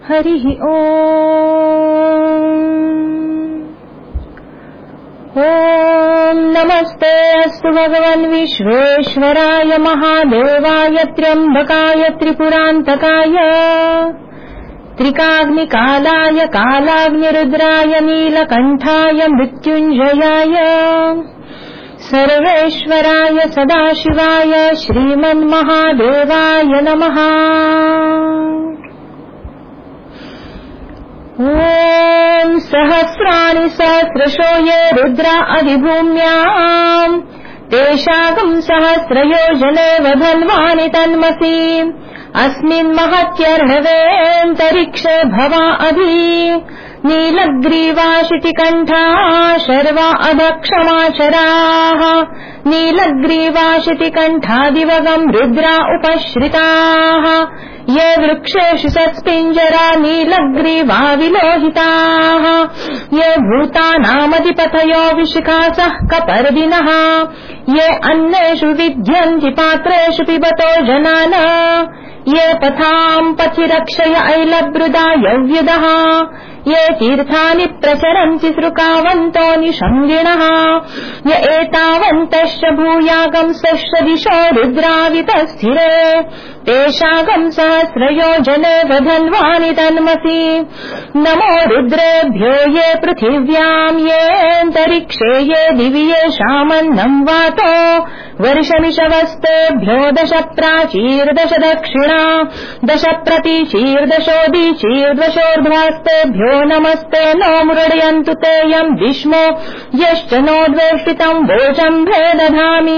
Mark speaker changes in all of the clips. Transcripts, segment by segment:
Speaker 1: हरिः ॐ नमस्ते अस्तु भगवन् विश्वेश्वराय महादेवाय त्र्यम्बकाय त्रिपुरान्तकाय त्रिकाग्निकालाय कालाग्निरुद्राय नीलकण्ठाय मृत्युञ्जयाय सर्वेश्वराय सदाशिवाय श्रीमन्महादेवाय नमः। ॐ सहस्राणि सहस्रशो ये रुद्रा अधिभूम्याम् तेषागम् सहस्रयोजने वधन्वानि तन्मसि अस्मिन् महत्यर्णवेऽन्तरिक्षे भवा अधि नीलग्रीवाशितिकण्ठा शर्वा अधक्षमाचराः नीलग्रीवाशितिकण्ठादिवगम् रुद्रा उपश्रिताः ये वृक्षेषु सत्पिञ्जरा नीलग्रीवा विलोहिताः ये भूतानामधिपतयो विशिखासः कपर्दिनः ये अन्नेषु विद्यन्ति पात्रेषु पिबतो जनान् ये पथाम् पथि रक्षय ऐलब्रुदा यव्युदः ये तीर्थानि प्रचरन्ति सृकावन्तो निषङ्गिणः य एतावन्तश्च भूयागंस्तश्च दिशो रुद्रावितस्थिरे तेषागम् सहस्रयोजने वधन्वानि तन्मसि नमो रुद्रेभ्यो ये पृथिव्याम् येऽन्तरिक्षे ये दिवि येषामन्नम् वातो वर्षमिषवस्तेभ्यो 10 प्राचीर्दश दक्षिणा 10 प्रतीचीर्दशोदीचीर्दशोर्ध्वास्तेभ्यो नमस्ते नो मृडयन्तु ते यम् विष्मो यश्च नोद्वेष्टितम् वोचम् भेदधामि।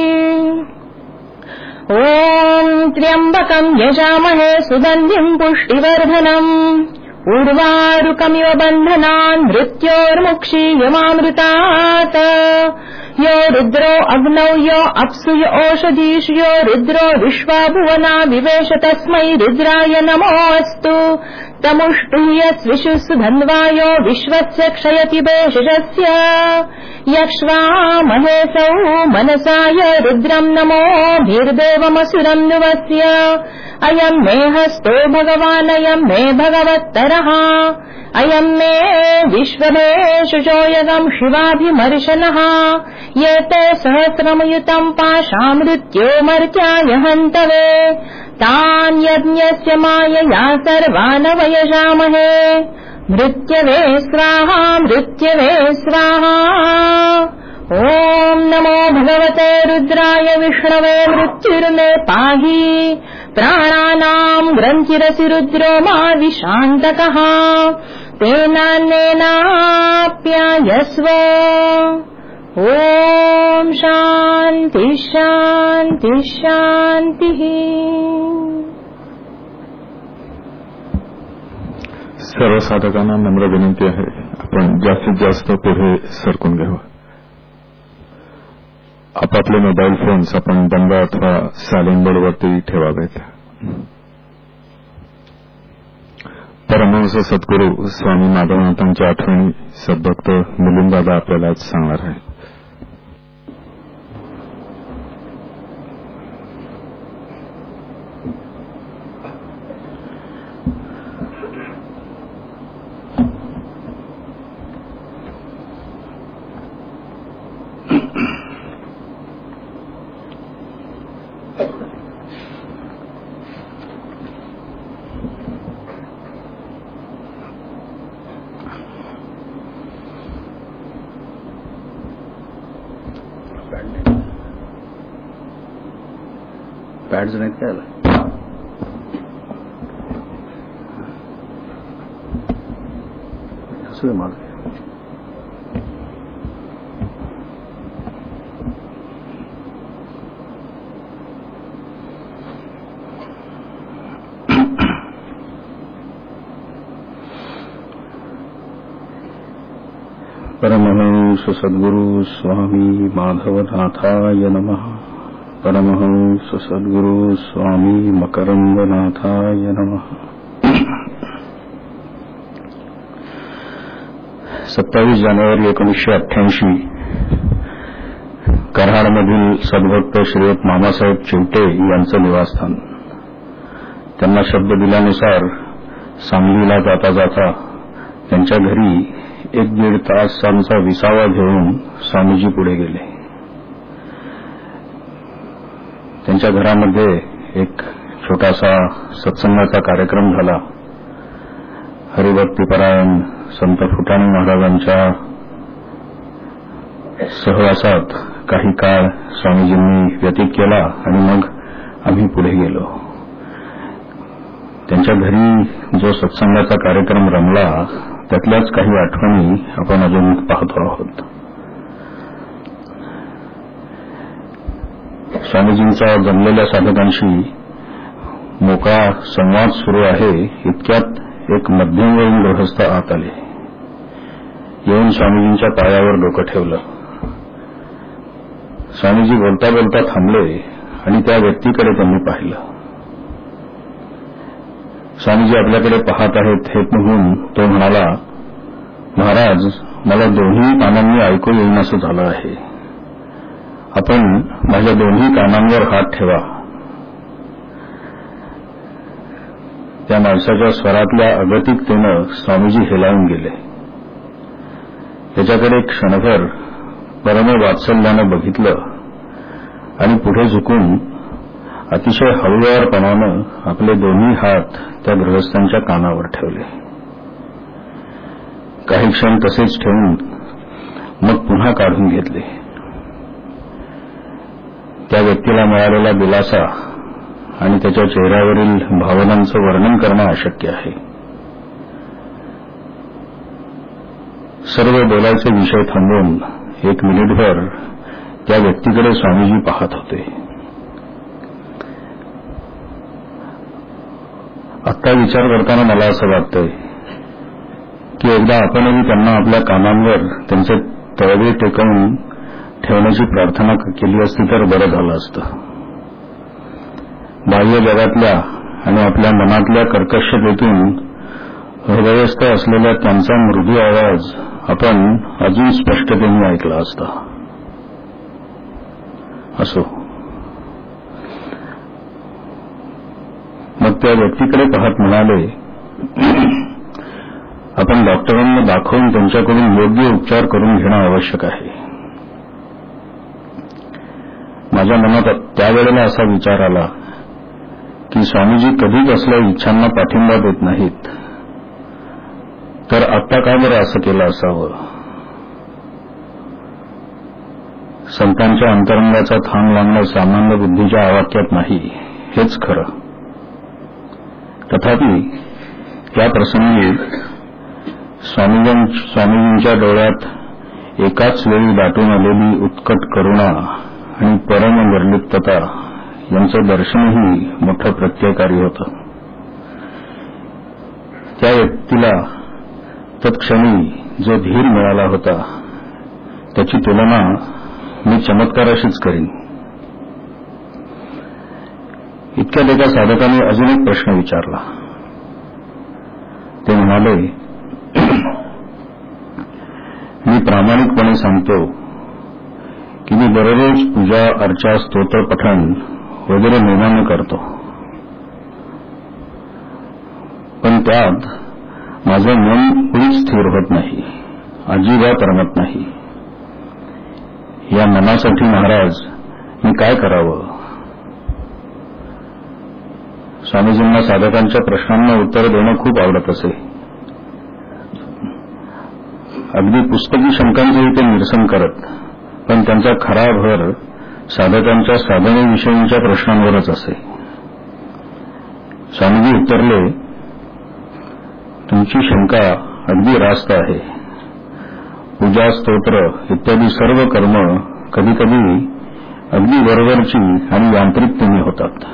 Speaker 1: ॐ त्र्यम्बकम् यजामहे सुगन्धिम् पुष्टिवर्धनम् उर्वारुकमिव बन्धनान् मृत्योर्मुक्षीयमामृतात् यो रुद्रो अग्नौ यो अप्सु यो ओषधीषु यो रुद्रो विश्वा भुवना विवेश तस्मै रुद्राय नमोऽस्तु तमुष्टुः यस्विषुः धन्वायो विश्वस्य क्षयति भेषजस्य यक्ष्वा महेशौ मनसाय रुद्रम् नमोभिर्देवमसुरम् नुवस्य अयम् मे हस्तो भगवानयम् मे भगवत्तरः अयम् मे विश्वमेषुचोयगम् शिवाभिमर्शनः ये ते सहस्रमयुतम् पाशामृत्यो मर्त्याय हन्तवे तान् यज्ञस्य मायया सर्वान् वयजामहे मृत्यवे स्वाहा मृत्यवे स्वाहा। ॐ नमो भगवते रुद्राय विष्णवे मृत्युर्मे पाहि प्राणानाम् ग्रन्थिरसि रुद्रो मा विशान्तकः तेनान्नेनाप्यायस्व। ॐ शान्ति शान्ति शान्तिः।
Speaker 2: सर्व साधकांना नम्र विनंती आहे, आपण जास्तीत जास्त पुढे सरकून घ्यावं. आपापले मोबाईल फोन्स आपण बंद अथवा सायलेंट मोडवरती ठेवावेत. परमहंस सद्गुरू स्वामी माधवनाथांच्या आठवणी सद्भक्त मिलिंददादा आपल्याला आज सांगणार आहे.
Speaker 3: पॅड्स नाहीत काय असू दे मला. परमहंस सद्गुरु स्वामी माधवनाथाय नमः. परमहंस सद्गुरु स्वामी मकरंदनाथाय नमः. 27 जानेवारी 1988 कराडमधील सद्भक्त श्रीयुत मामासाहेब चिमटे यांचं निवासस्थान. त्यांना शब्द दिल्यानुसार सांगलीला जाता जाता त्यांच्या घरी 1-1.5 तासांचा विसावा घेऊन स्वामीजी पुढे गेले. त्यांच्या घरामध्ये एक छोटासा सत्संगाचा कार्यक्रम झाला. हरिभक्तीपरायण संत फुटाणे महाराजांच्या सहवासात काही काळ स्वामीजींनी व्यतीत केला आणि मग आम्ही पुढे गेलो. त्यांच्या घरी जो सत्संगाचा कार्यक्रम रमला त्यातल्याच काही आठवणी आपण अजून पाहतो आहोत. स्वामीजींचा जमलेल्या साधकांशी मोकळा संवाद सुरू आहे इतक्यात एक मध्यमवयीन गृहस्थ आत आले. येऊन स्वामीजींच्या पायावर डोकं ठेवलं. स्वामीजी बोलता बोलता थांबले आणि त्या व्यक्तीकडे त्यांनी पाहिलं. स्वामीजी आपल्याकडे पाहत आहेत हे पाहून तो म्हणाला, महाराज, मला दोन्ही कानांनी ऐकू येईन असं झालं आहे. आपण माझ्या दोन्ही कानांवर हात ठेवा. त्या माणसाच्या स्वरातल्या अगतिकतेनं स्वामीजी हेलावून गेले. त्याच्याकडे क्षणभर परम वात्सल्यानं बघितलं आणि पुढे झुकून अतिशय हळुवारपणानं आपले दोन्ही हात त्या गृहस्थांच्या कानावर ठेवले. काही क्षण तसेच ठेवून मग पुन्हा काढून घेतले. त्या व्यक्तीला मिळालेला दिलासा आणि त्याच्या चेहऱ्यावरील भावनांचं वर्णन करणं अशक्य आहे. सर्व बोलायचे विषय थांबवून 1 मिनिटभर त्या व्यक्तीकडे स्वामीजी पाहत होते. आत्ता विचार करताना मला असं वाटतंय की एकदा आपणही त्यांना आपल्या कानांवर त्यांचे तळवे टेकवून ठेवण्याची प्रार्थना केली असती तर बरं झालं असतं. बाह्य जगातल्या आणि आपल्या मनातल्या कर्कशतेतून हृदयस्थ असलेला त्यांचा मृदू आवाज आपण अजून स्पष्टतेने ऐकला असता. असो, मग त्या व्यक्तीकडे पाहत म्हणाले, आपण डॉक्टरांना दाखवून त्यांच्याकडून योग्य उपचार करून घेणं आवश्यक आहे. माझ्या मनात त्यावेळेला असा विचार आला की स्वामीजी कधी कसल्या इच्छांना पाठिंबा देत नाहीत, तर आत्ता का बरं असं केलं असावं. संतांच्या अंतरंगाचा थांब लागणं सामान्य बुद्धीच्या आवाक्यात नाही, हेच खरं. तथापि त्या प्रसंगी स्वामीजींच्या डोळ्यात एकाच वेळी दाटून आलेली उत्कट करुणा आणि परम निर्लिप्तता यांचं दर्शनही मोठं प्रत्ययकारी होतं. त्या व्यक्तीला तत्क्षणी जो धीर मिळाला होता त्याची तुलना मी चमत्काराशीच करीन. इतक्यात एका साधकाने अजून एक प्रश्न विचारला. ते म्हणाले, मी प्रामाणिकपणे सांगतो की मी दररोज पूजा, अर्चा, स्तोत्र पठण वगैरे नेमाने करतो, पण त्यात माझं मन मुळीच स्थिर होत नाही, अजिबात रमत नाही. या मनासाठी महाराज मी काय करावं. स्वामीजींना साधकांच्या प्रश्नांना उत्तर देणं खूप आवडत असे. अगदी पुस्तकी शंकांचंही ते निरसन करत, पण त्यांचा खरा भर साधकांच्या साधनेविषयींच्या प्रश्नांवरच असे. स्वामीजी उत्तरले, तुमची शंका अगदी रास्त आहे. पूजा, स्तोत्र इत्यादी सर्व कर्म कधीकधी अगदी वरवरची आणि यांत्रिकतेने होतात.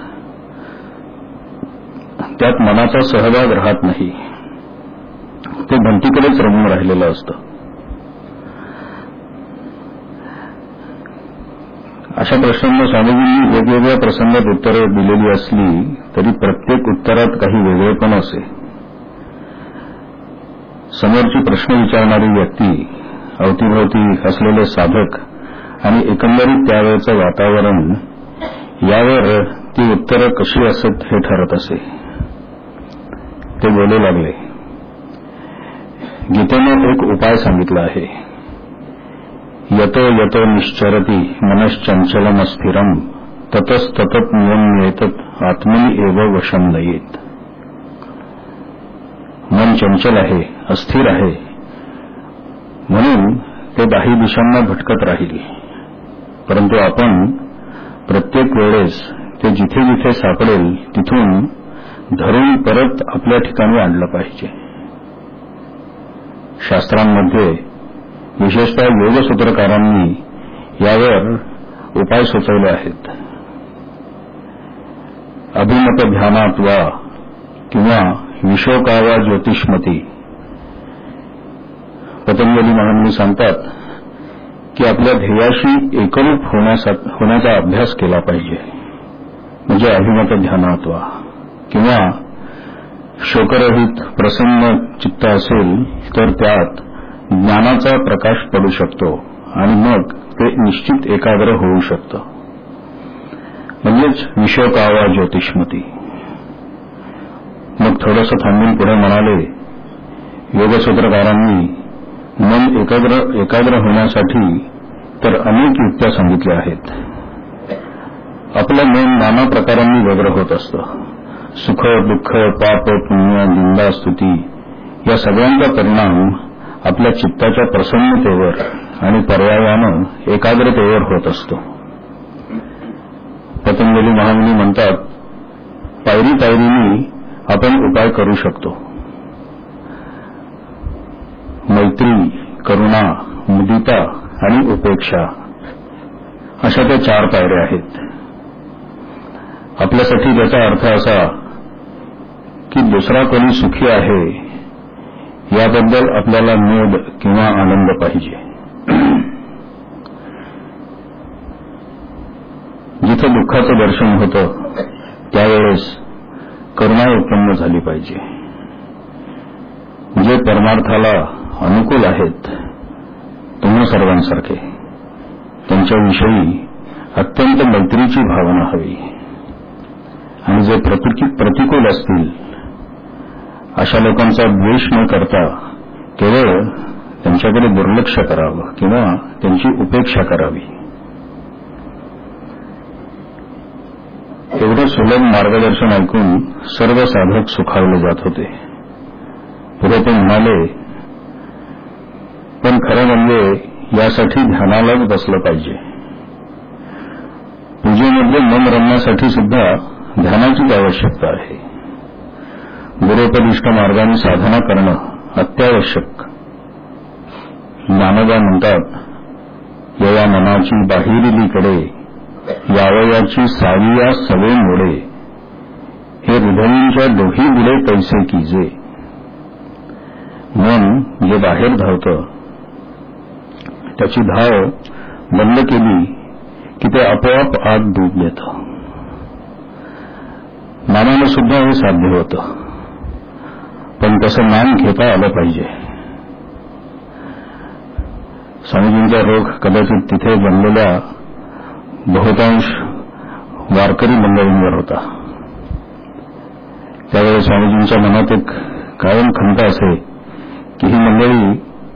Speaker 3: त्यात मनाचा सहभाग राहत नाही, ते भंतीकडेच रमून राहिलेलं असतं. अशा प्रश्नांना स्वामीजींनी वेगवेगळ्या प्रसंगात उत्तरे दिलेली असली तरी प्रत्येक उत्तरात काही वेगळेपण असे. समोरची प्रश्न विचारणारी व्यक्ती, अवतीभोवती असलेले साधक आणि एकंदरीत त्यावेळचं वातावरण यावर ती उत्तरं कशी असत हे ठरत असे. ते बोलू लागले. गीतेने एक उपाय सांगितला आहे. यतो यतो निश्चरती मनश्चंचलमस्थिरम ततस्ततत नियम्येतत आत्मनि एव वशम नयेत. मन चंचल आहे, अस्थिर आहे, म्हणून ते दाही दिशांना भटकत राहील. परंतु आपण प्रत्येक वेळेस ते जिथे जिथे सापडेल तिथून धरून परत आपल्या ठिकाणी आणलं पाहिजे. शास्त्रांमध्ये विशेषतः योगसूत्रकारांनी यावर उपाय सुचवले आहेत. अभिमत ध्यानात वा किंवा विशोकावा ज्योतिष्मती. पतंजली महामुनी सांगतात की आपल्या ध्येयाशी एकरूप होण्याचा अभ्यास केला पाहिजे. म्हणजे अभिमत ध्यानात वा किंवा शोकरहित प्रसन्न चित्त असेल तर त्यात ज्ञानाचा प्रकाश पडू शकतो आणि मग ते निश्चित एकाग्र होऊ शकतं. म्हणजेच विशोकावा ज्योतिष्मती. मग थोडंसं थांबून पुढे म्हणाले, योगसूत्रकारांनी मन एकाग्र होण्यासाठी तर अनेक युक्त्या सांगितल्या आहेत. आपलं मन नाना प्रकारांनी व्यग्र होत असतं. सुख दुःख पाप पुण्य निंदा स्तुती या सगळ्यांचा परिणाम आपल्या चित्ताच्या प्रसन्नतेवर आणि पर्यायानं एकाग्रतेवर होत असतो. पतंजली महामुनी म्हणतात, पायरी पायरीने आपण उपाय करू शकतो. मैत्री, करुणा, मुदिता आणि उपेक्षा अशा त्या 4 पायऱ्या आहेत. आपल्यासाठी त्याचा अर्थ असा की दुसरा कोणी सुखी आहे याबद्दल आपल्याला मोद किंवा आनंद पाहिजे. जिथं दुःखाचं दर्शन होतं त्यावेळेस करुणा उत्पन्न झाली पाहिजे. जे परमार्थाला अनुकूल आहेत तुम्हा सर्वांसारखे त्यांच्याविषयी अत्यंत मैत्रीची भावना हवी. आणि जे प्रतिकूल असतील अशा लोकांचा द्वेष न करता केवळ त्यांच्याकडे दुर्लक्ष करावं किंवा त्यांची उपेक्षा करावी. एवढं सुलभ मार्गदर्शन ऐकून सर्व साधक सुखावले जात होते. पुढे ते म्हणाले, पण खरं म्हणजे यासाठी ध्यानालाच बसलं पाहिजे. पूजेमध्ये मन रमण्यासाठी सुद्धा ध्यानाचीच आवश्यकता आहे. गुरोपदिष्ट मार्गाने साधना करणं अत्यावश्यक. ज्ञानोबा म्हणतात, या मनाची बाहेरीलीकडे यावयाची साविया सवे मोडे हे हृदयींच्या डोही दिले तैसे कीजे. मन जे बाहेर धावतं त्याची धाव बंद केली की ते आपोआप आत डूब देतं. नामानं सुद्धा हे साध्य होतं, पण तसं नाम घेता आलं पाहिजे. स्वामीजींचा रोग कदाचित तिथे जमलेल्या बहुतांश वारकरी मंडळींवर होता. त्यावेळी स्वामीजींच्या मनात एक कायम खंत असे की ही मंडळी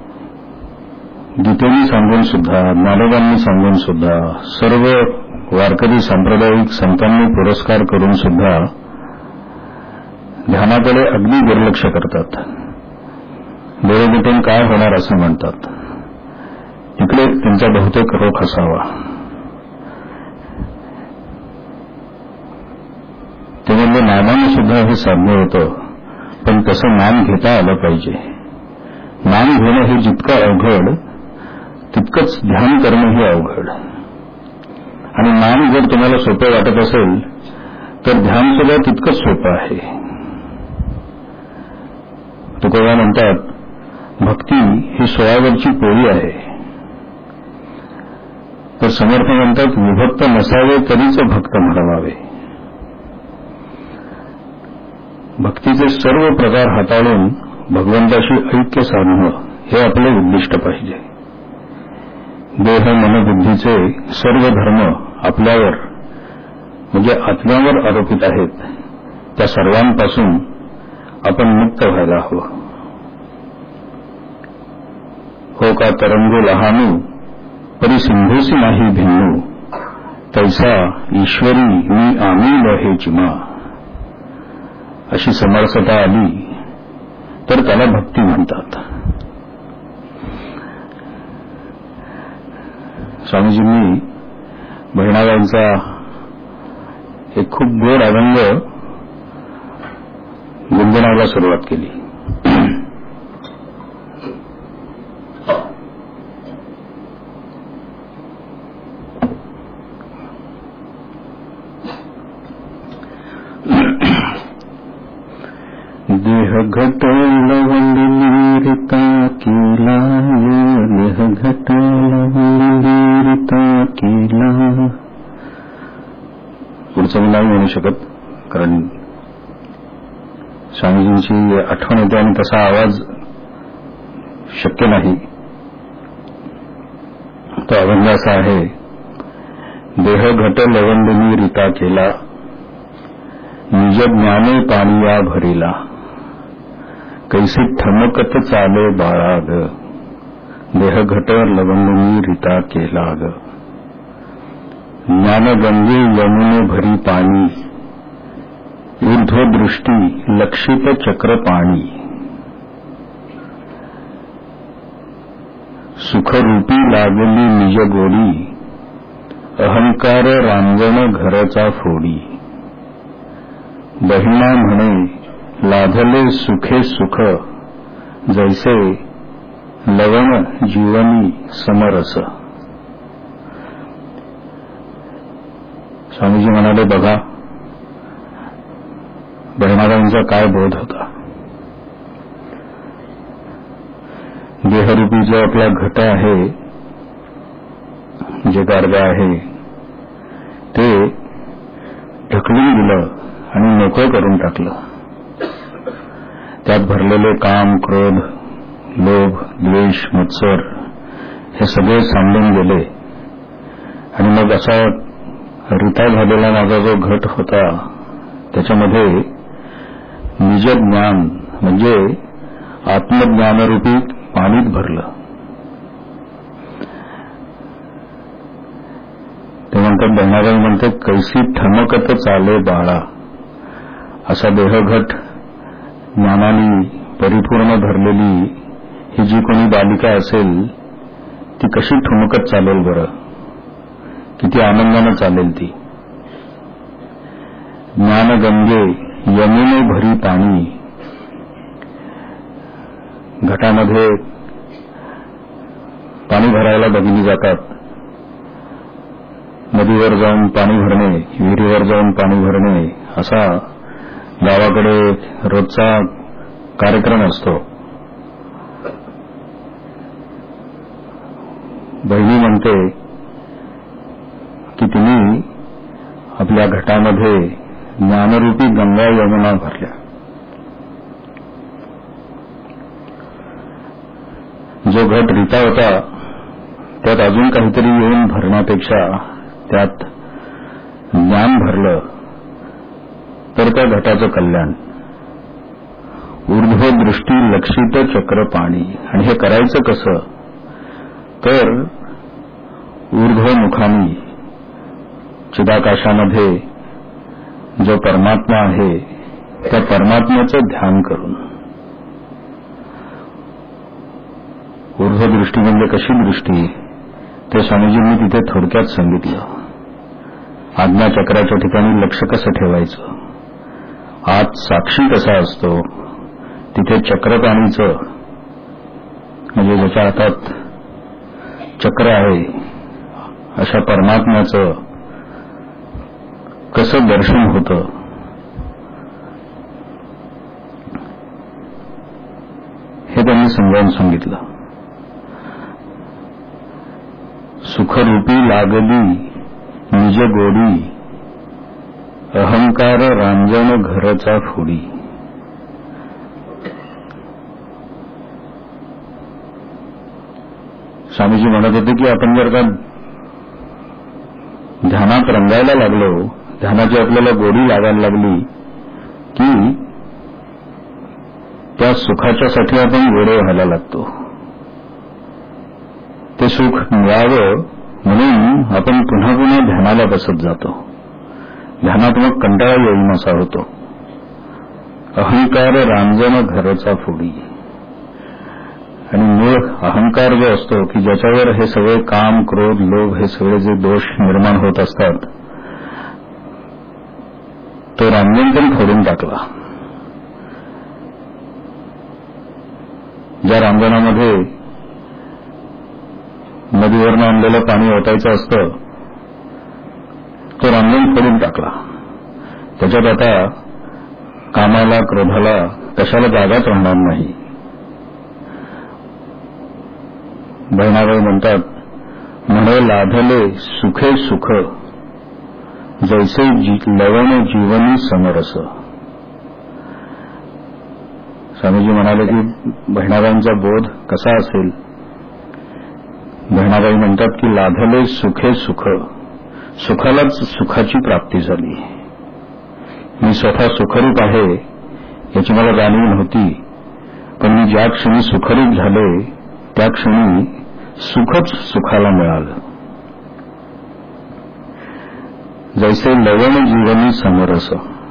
Speaker 3: गीतेनी सांगून सुद्धा, ज्ञानोबांनी सांगून सुद्धा, सर्व वारकरी सांप्रदायिक संतांनी पुरस्कार करून सुद्धा ध्यानाकडे अगदी दुर्लक्ष करतात. डोळे मिटून काय होणार असं म्हणतात. तिकडे त्यांचा बहुतेक रोख असावा. ते म्हणजे नामाने सुद्धा हे साध्य होतं, पण तसं नाम घेता आलं पाहिजे. नाम घेणं हे जितकं अवघड तितकंच ध्यान करणं हे अवघड. आणि नाम जर तुम्हाला सोपं वाटत असेल तर ध्यान सुद्धा तितकंच सोपं आहे. तुकोबा म्हणतात, भक्ती ही सोळावरची पोळी आहे. तर समर्थ म्हणतात, विभक्त नसावे तरीच भक्त म्हणावे. भक्तीचे सर्व प्रकार हाताळून भगवंताशी ऐक्य साधणं हे आपले उद्दिष्ट पाहिजे. देह मनबुद्धीचे सर्व धर्म आपल्यावर म्हणजे आत्म्यावर आरोपित आहेत. त्या सर्वांपासून आपण मुक्त व्हायला हवं. हो का तरंगो लहानू परी सिंधूसी नाही भिन्नू तैसा ईश्वरी मी आमील हे जिमा. अशी समरसता आली तर त्याला भक्ती म्हणतात. स्वामीजींनी बहिणाबाईंचा एक खूप गोड अभंग गुणगुणायला सुरुवात केली. देह घट लवंडलीरता केला, देह घट लवंडलीरता केला. पुढचं मी नाही म्हणू शकत कारण स्वामीजींची आठवण येते आणि तसा आवाज शक्य नाही. तो अभंग असा आहे. देह घट लवंडली रिता केला, निज ज्ञाने पाणिया भरिला. कैसी ठमकत चाले बाळाग, देह घट लवंडली रिता केला ग. ज्ञान गंगे यमुने भरी पाणी, ऊर्ध्वदृष्टी लक्षित चक्र पाणी. सुखरूपी लागली निज गोडी, अहंकार रांजण घरचा फोडी. बहिणा म्हणे लाधले सुखे सुख, जैसे लवण जीवनी समरस. स्वामीजी म्हणाले, बघा बहिणाबाईंचा काय बोध होता. देहरूपी जो आपला घट आहे, जे गाडगा आहे ते ढकलून दिलं आणि मोकळं करून टाकलं. त्यात भरलेले काम, क्रोध, लोभ, द्वेष, मत्सर हे सगळे सांडून गेले आणि मग असा रिता झालेला माझा जो घट होता त्याच्यामध्ये निज ज्ञान म्हणजे आत्मज्ञानरूपी पाणीत भरलं. ते म्हणतात, बहिणाबाई म्हणते, कैसी ठमकत चाले बाळा. असा देहघट ज्ञानाने परिपूर्ण भरलेली ही जी कोणी बालिका असेल ती कशी ठुमकत चालेल बरं, किती आनंदानं चालेल ती. ज्ञानगंगे यमुने भरी पाणी. घटामध्ये पाणी भरायला बघितली जातात. नदीवर जाऊन पाणी भरणे, विहिरीवर जाऊन पाणी भरणे असा गावाकडे रोजचा कार्यक्रम असतो. बहिणी म्हणते की तिने आपल्या घटामध्ये ज्ञानरूपी गंगा यमुना भरल्या. जो घट रिता होता त्यात अजून काहीतरी येऊन भरण्यापेक्षा त्यात ज्ञान भरलं तर त्या घटाचं कल्याण. ऊर्ध्वदृष्टी लक्षित चक्र पाणी. आणि हे करायचं कसं तर ऊर्ध्वमुखानी चिदाकाशामध्ये जो परमात्मा आहे त्या परमात्म्याचं ध्यान करून. ऊर्ध्वदृष्टी म्हणजे कशी दृष्टी ते स्वामीजींनी तिथे थोडक्यात सांगितलं. आज्ञाचक्राच्या ठिकाणी लक्ष कसं ठेवायचं, आत साक्षी कसा असतो, तिथे चक्रपाणीचं म्हणजे ज्याच्या हातात चक्र आहे अशा परमात्म्याचं कसं दर्शन होतं हे त्यांनी समजावून सांगितलं. सुखरूपी लागली निज गोडी, अहंकार रांजण घरचा फोडी. स्वामीजी म्हणत होते की आपण जर का ध्यानात रंगायला लागलो, ध्यानाची आपल्याला गोडी लागायला लागली की त्या सुखाच्यासाठी आपण वेडे व्हायला लागतो. ते सुख मिळावं म्हणून आपण पुन्हा पुन्हा ध्यानाला बसत जातो. ध्यानात्मक कंटाळा येईनासा होतो. अहंकार रांजण घरचा फोडी. आणि मूळ अहंकार जो असतो की ज्याच्यावर हे सगळे काम, क्रोध, लोभ हे सगळे जे दोष निर्माण होत असतात, तो रांजण पण फोडून टाकला. ज्या रांजणामध्ये नदीवरनं आणलेलं पाणी ओतायचं असतं, तो रांजण फोडून टाकला. त्याच्यात आता कामाला, क्रोधाला, कशाला जागाच राहणार नाही. बहिणाबाई म्हणतात, म्हणे लाधले सुखे सुख, जैसे लवण जीवनी समरस. स्वामीजी म्हणाले की बहिणाबाईंचा बोध कसा असेल. बहिणाबाई म्हणतात की लाधले सुखे सुख, सुखालाच सुखाची प्राप्ती झाली. मी स्वतः सुखरूप आहे याची मला जाणीव नव्हती, पण मी ज्या क्षणी सुखरूप झाले त्या क्षणी सुखच सुखाला मिळालं. जैसे लवण जीवनी समरस.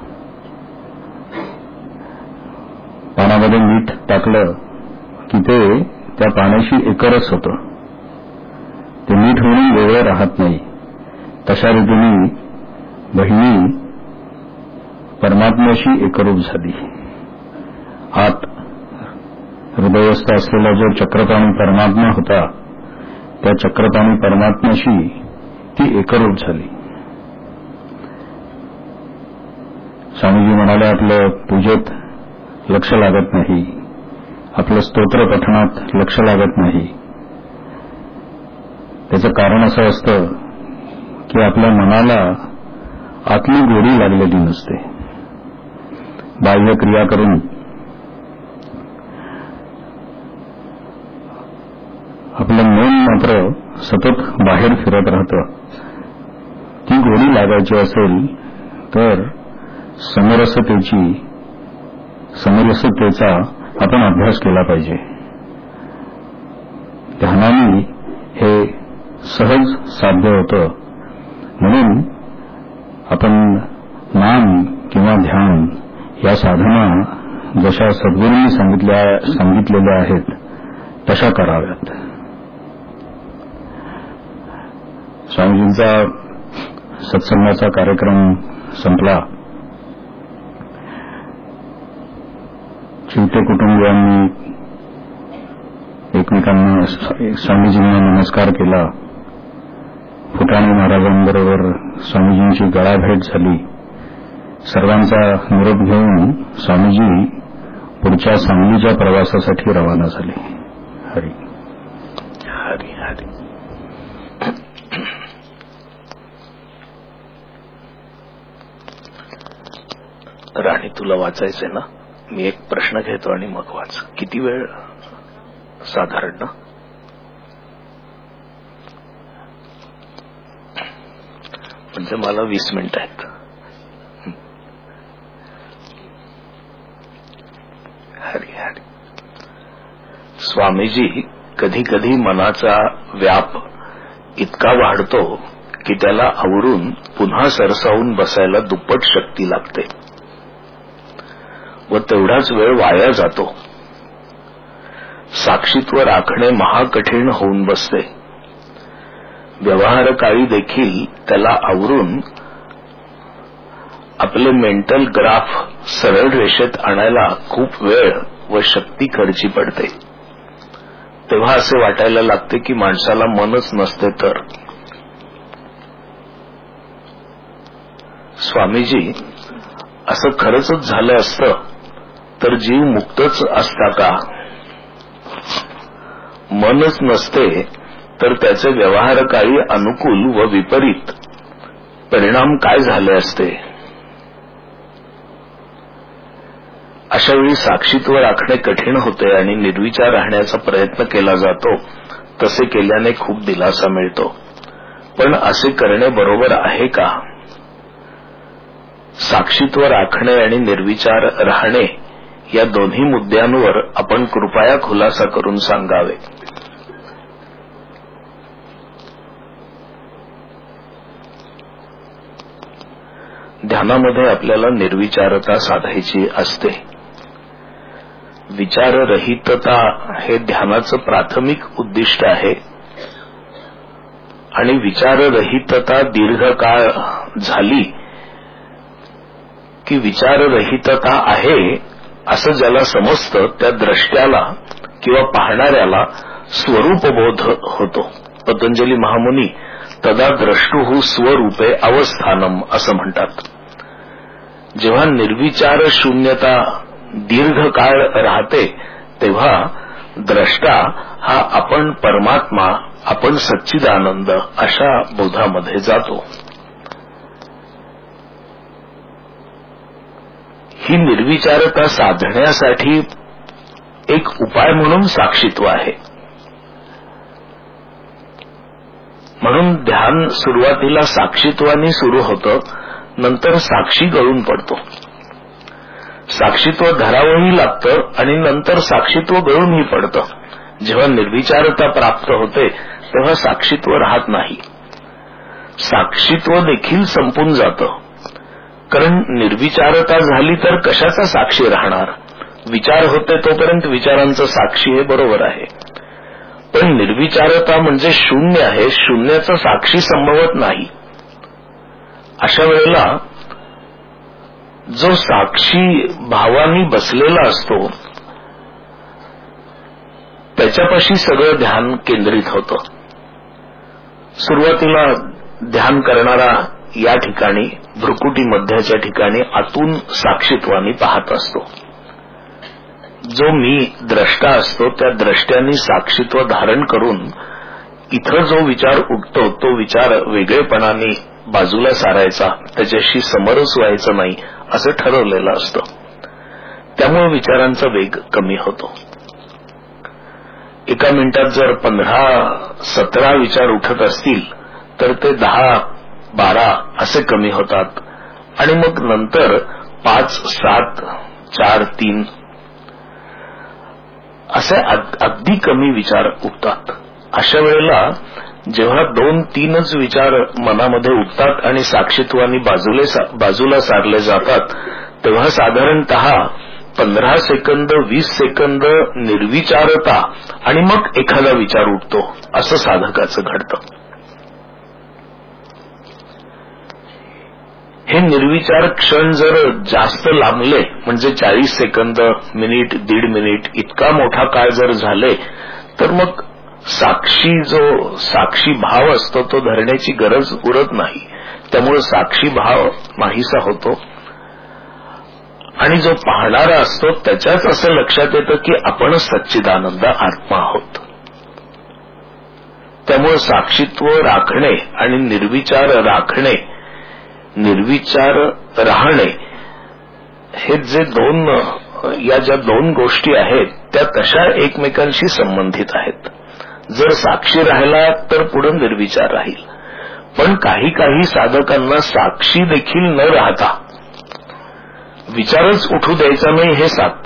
Speaker 3: पाण्यामध्ये मीठ टाकलं की ते त्या पाण्याशी एकरस होतं. ते मीठ म्हणून वेगळं राहत नाही. तशा रीतीने बहिणी परमात्म्याशी एकरूप झाली. आत हृदयस्थ असलेला जो चक्रपाणी परमात्मा होता, त्या चक्रपाणी परमात्म्याशी ती एकरूप झाली. स्वामीजी म्हणाले, आपलं पूजेत लक्ष लागत नाही, आपलं स्तोत्र पठणात लक्ष लागत नाही. त्याचं कारण असं असतं की आपल्या मनाला आतली गोडी लागलेली नसते. बाह्य क्रिया करून आपलं मन मात्र सतत बाहेर फिरत राहतं. ती गोडी लागायची असेल तर समरसतेचा आपण अभ्यास केला पाहिजे. ध्यानाने हे सहज साध्य होतं. म्हणून आपण नाम किंवा ध्यान या साधना जशा सद्गुरूंनी सांगितलेल्या आहेत तशा कराव्यात. स्वामीजींचा सत्संगाचा कार्यक्रम संपला. चिवटे कुटुंबियांनी एकमेकांना स्वामीजींना नमस्कार केला. फुटाणे महाराजांबरोबर स्वामीजींची गळाभेट झाली. सर्वांचा निरोप घेऊन स्वामीजी पुढच्या सांगलीच्या प्रवासासाठी रवाना झाले. हरी हरी हरी.
Speaker 4: राणी, तुला वाचायचंय ना? मी एक प्रश्न घेतो आणि मग वाच. किती वेळ साधारण ना? म्हणजे मला 20 मिनिटं आहेत. हरी हरी. स्वामीजी, कधी कधी मनाचा व्याप इतका वाढतो की त्याला आवरून पुन्हा सरसावून बसायला दुप्पट शक्ती लागते व तेवढाच वेळ वाया जातो. साक्षीत्व राखणे महाकठीण होऊन बसते. व्यवहारकाळी देखील त्याला आवरून आपले मेंटल ग्राफ सरळ रेषेत आणायला खूप वेळ व शक्ती खर्ची पडते. तेव्हा असे वाटायला लागते की माणसाला मनच नसते तर. स्वामीजी, असं खरंच झालं असतं तर जीव मुक्तच असता का? मनच नसते तर त्याचे व्यवहारकाळी अनुकूल व विपरीत परिणाम काय झाले असते? अशावेळी साक्षीत्व राखणे कठीण होते आणि निर्विचार राहण्याचा प्रयत्न केला जातो. तसे केल्याने खूप दिलासा मिळतो. पण असे करणे बरोबर आहे का? साक्षीत्व राखणे आणि निर्विचार राहणे या दोन्ही मुद्द्यांवर आपण कृपया खुलासा करून सांगावे. ध्यानामध्ये आपल्याला निर्विचारता साधायची असते. विचाररहितता हे ध्यानाचं प्राथमिक उद्दिष्ट आहे आणि विचाररहितता दीर्घकाळ झाली की विचाररहितता आहे असं ज्याला समजतं त्या द्रष्ट्याला किंवा पाहणाऱ्याला स्वरूपबोध होतो. पतंजली महामुनी तदा द्रष्टुः स्वरूपे अवस्थानम असं म्हणतात. जेव्हा निर्विचार शून्यता दीर्घकाळ राहते तेव्हा द्रष्टा हा आपण परमात्मा, आपण सच्चिदानंद अशा बोधामध्ये जातो. ही निर्विचारता साधण्यासाठी एक उपाय म्हणून साक्षीत्व आहे. म्हणून ध्यान सुरुवातीला साक्षीत्वाने सुरू होतं, नंतर साक्षी गळून पडतो. साक्षीत्व धरावंही लागतं आणि नंतर साक्षीत्व गळूनही पडतं. जेव्हा निर्विचारता प्राप्त होते तेव्हा साक्षीत्व राहत नाही, साक्षीत्व देखील संपून जातं. कारण निर्विचारता झाली तर कशाचा साक्षी राहणार? विचार होते तोपर्यंत विचारांचं साक्षी हे बरोबर आहे, पण निर्विचारता म्हणजे शून्य आहे, शून्याचा साक्षी संभवत नाही. अशा वेळेला जो साक्षी भावानी बसलेला असतो त्याच्यापाशी सगळं ध्यान केंद्रित होतं. सुरुवातीला ध्यान करणारा या ठिकाणी भ्रुकुटी मध्याच्या ठिकाणी आतून साक्षीत्वाने पाहत असतो. जो मी द्रष्टा असतो त्या द्रष्ट्याने साक्षीत्व धारण करून इथं जो विचार उठतो तो विचार वेगळेपणाने बाजूला सारायचा, त्याच्याशी समरस व्हायचं नाही असं ठरवलेलं असतं. त्यामुळे विचारांचा वेग कमी होतो. एका मिनिटात जर 15-17 विचार उठत असतील तर ते 10-12 असे कमी होतात आणि मग नंतर 5-7-4-3 असे अगदी कमी विचार उठतात. अशा वेळेला जेव्हा 2-3च विचार मनामध्ये उठतात आणि साक्षीत्वानी बाजूला सारले जातात तेव्हा साधारणतः 15 सेकंद 20 सेकंद निर्विचारता आणि मग एखादा विचार उठतो असं साधकाचं घडतं. हे निर्विचार क्षण जर जास्त लांबले म्हणजे 40 सेकंद, मिनिट, 1.5 मिनिट इतका मोठा काळ जर झाले तर मग साक्षी भाव असतो तो धरण्याची गरज उरत नाही. त्यामुळे साक्षी भाव नाहीसा होतो आणि जो पाहणारा असतो त्याच्याच असं लक्षात येतं की आपणच सच्चिदानंद आत्मा आहोत. त्यामुळे साक्षीत्व राखणे आणि निर्विचार राखणे, निर्विचार राहणे हे जे ज्या दोन गोष्टी आहेत त्या तशा एकमेकांशी संबंधित आहेत. जर साक्षी राहिला तर पुढे निर्विचार राहील, पण काही साधकांना साक्षी देखील न राहता विचारच उठू द्यायचा नाही हे साधतं.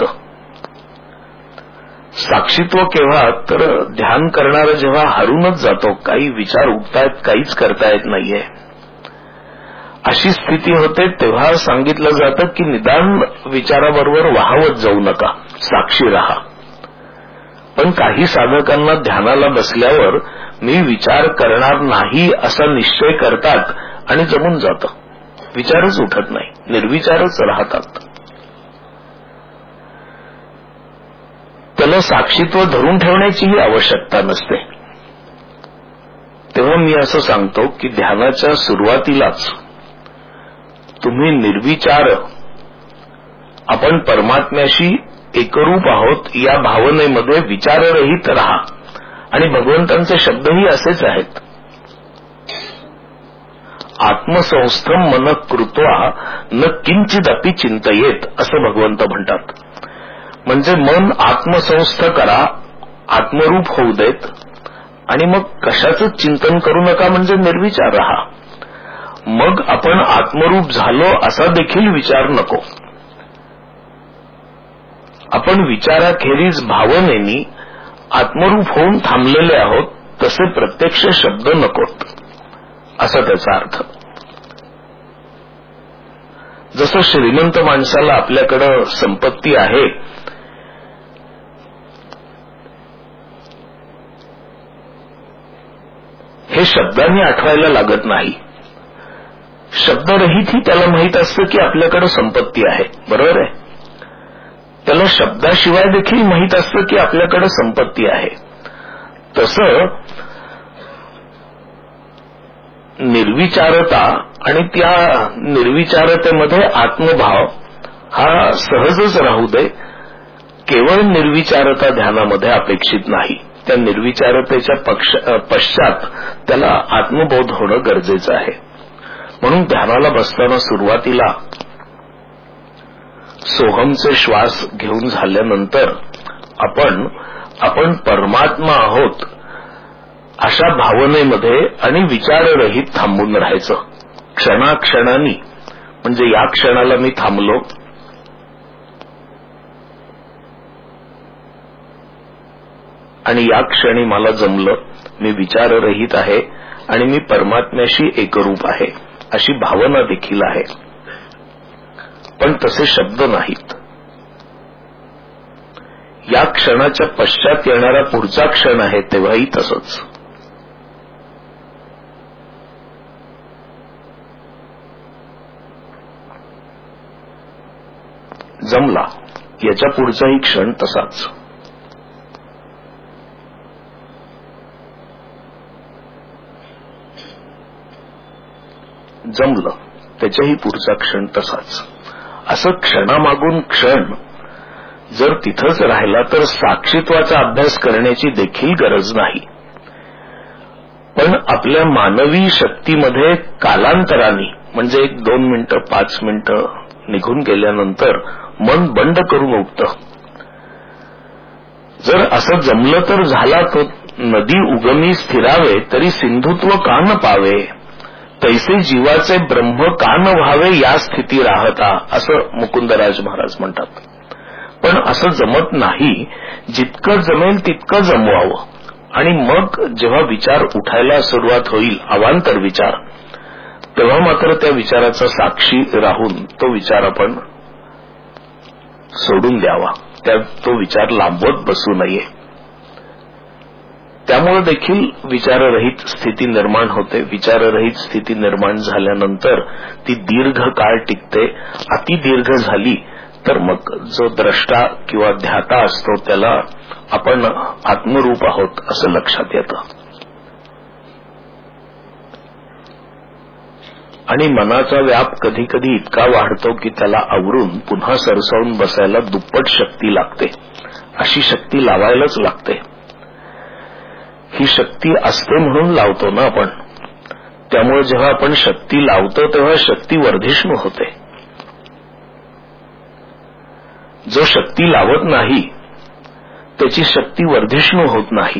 Speaker 4: साक्षीत्व केव्हा तर ध्यान करणारा जेव्हा हरूनच जातो, काही विचार उठतायत, काहीच करता येत नाहीये, अशी स्थिती होते तेव्हा सांगितलं जातं की निदान विचाराबरोबर वाहवत जाऊ नका, साक्षी राहा. पण काही साधकांना ध्यानाला बसल्यावर मी विचार करणार नाही असा निश्चय करतात आणि जमून जातं, विचारच उठत नाही, निर्विचारच राहतात. त्याला साक्षीत्व धरून ठेवण्याचीही आवश्यकता नसते. तेव्हा मी असं सांगतो की ध्यानाच्या सुरुवातीलाच तुम्ही निर्विचार, आपण परमात्म्याशी एकरूप आहोत या भावनेमध्ये विचाररहित राहा. आणि भगवंतांचे शब्दही असेच आहेत. आत्मसंस्थम मन कृत्वा न किंचिदपि चिंतयेत असं भगवंत म्हणतात. म्हणजे मन आत्मसंस्थ करा, आत्मरूप होऊ देत आणि मग कशाचं चिंतन करू नका, म्हणजे निर्विचार राहा. मग आपण आत्मरूप झालो असा देखील विचार नको. आपण विचाराखेरीज भावनेनी आत्मरूप होऊन थांबलेले आहोत, तसे प्रत्यक्ष शब्द नकोत, असा त्याचा अर्थ. जसं श्रीमंत माणसाला आपल्याकडं संपत्ती आहे, हे शब्दांनी आठवायला लागत नाही. शब्दरहितही त्याला माहित असतं की आपल्याकडे संपत्ती आहे, बरोबर आहे. त्याला शब्दाशिवाय देखील माहित असतं की आपल्याकडे संपत्ती आहे. तसं निर्विचारता आणि त्या निर्विचारतेमध्ये आत्मभाव हा सहजच राहू दे, केवळ निर्विचारता ध्यानामध्ये अपेक्षित नाही. त्या निर्विचारतेच्या पश्चात त्याला आत्मबोध होणं गरजेचं आहे. म्हणून ध्यानाला बसताना सुरुवातीला सोहमचे श्वास घेऊन झाल्यानंतर आपण परमात्मा आहोत अशा भावनेमध्ये आणि विचाररहित थांबून राहायचं. क्षणाक्षणांनी, म्हणजे या क्षणाला मी थांबलो, आणि या क्षणी मला जमलं, मी विचाररहित आहे आणि मी परमात्म्याशी एकरूप आहे, अशी भावना देखील आहे. पण तसे शब्द नाहीत. या क्षणाच्या पश्चात येणारा पुढचा क्षण आहे तेव्हाही तसंच. जमला, याच्या पुढचाही क्षण तसाच. जमलं, त्याच्याही पुढचा क्षण तसाच. असं क्षणामागून क्षण जर तिथंच राहिला तर साक्षीत्वाचा अभ्यास करण्याची देखील गरज नाही. पण आपल्या मानवी शक्तीमध्ये कालांतराने, म्हणजे 1-2 मिनिटं 5 मिनिटं निघून गेल्यानंतर मन बंड करून उठतं. जर असं जमलं तर झाला तो नदी उगमी स्थिरावे, तरी सिंधुत्व का न पावे, तैसे जीवाचे ब्रह्म का न व्हावे, या स्थिती राहता, असं मुकुंदराज महाराज म्हणतात. पण असं जमत नाही. जितकं जमेल तितकं जमवावं, आणि मग जेव्हा विचार उठायला सुरुवात होईल, अवांतर विचार, तेव्हा मात्र त्या विचाराचा साक्षी राहून तो विचार आपण सोडून द्यावा. तो विचार लांबवत बसू नये. त्यामुळे देखील विचाररहित स्थिती निर्माण होते. विचाररहित स्थिती निर्माण झाल्यानंतर ती दीर्घ काळ टिकते. अति दीर्घ झाली तर मग जो द्रष्टा किंवा ध्याता असतो त्याला आपण आत्मरूप आहोत असं लक्षात येतं. आणि मनाचा व्याप कधी कधी इतका वाढतो की त्याला आवरून पुन्हा सरसावून बसायला दुप्पट शक्ती लागते. अशी शक्ती लावायलाच लागते. ही शक्ती असते म्हणून लावतो ना आपण. त्यामुळे जेव्हा आपण शक्ती लावतो तेव्हा शक्ती वर्धिष्णू होते. जो शक्ती लावत नाही त्याची शक्ती वर्धिष्णू होत नाही.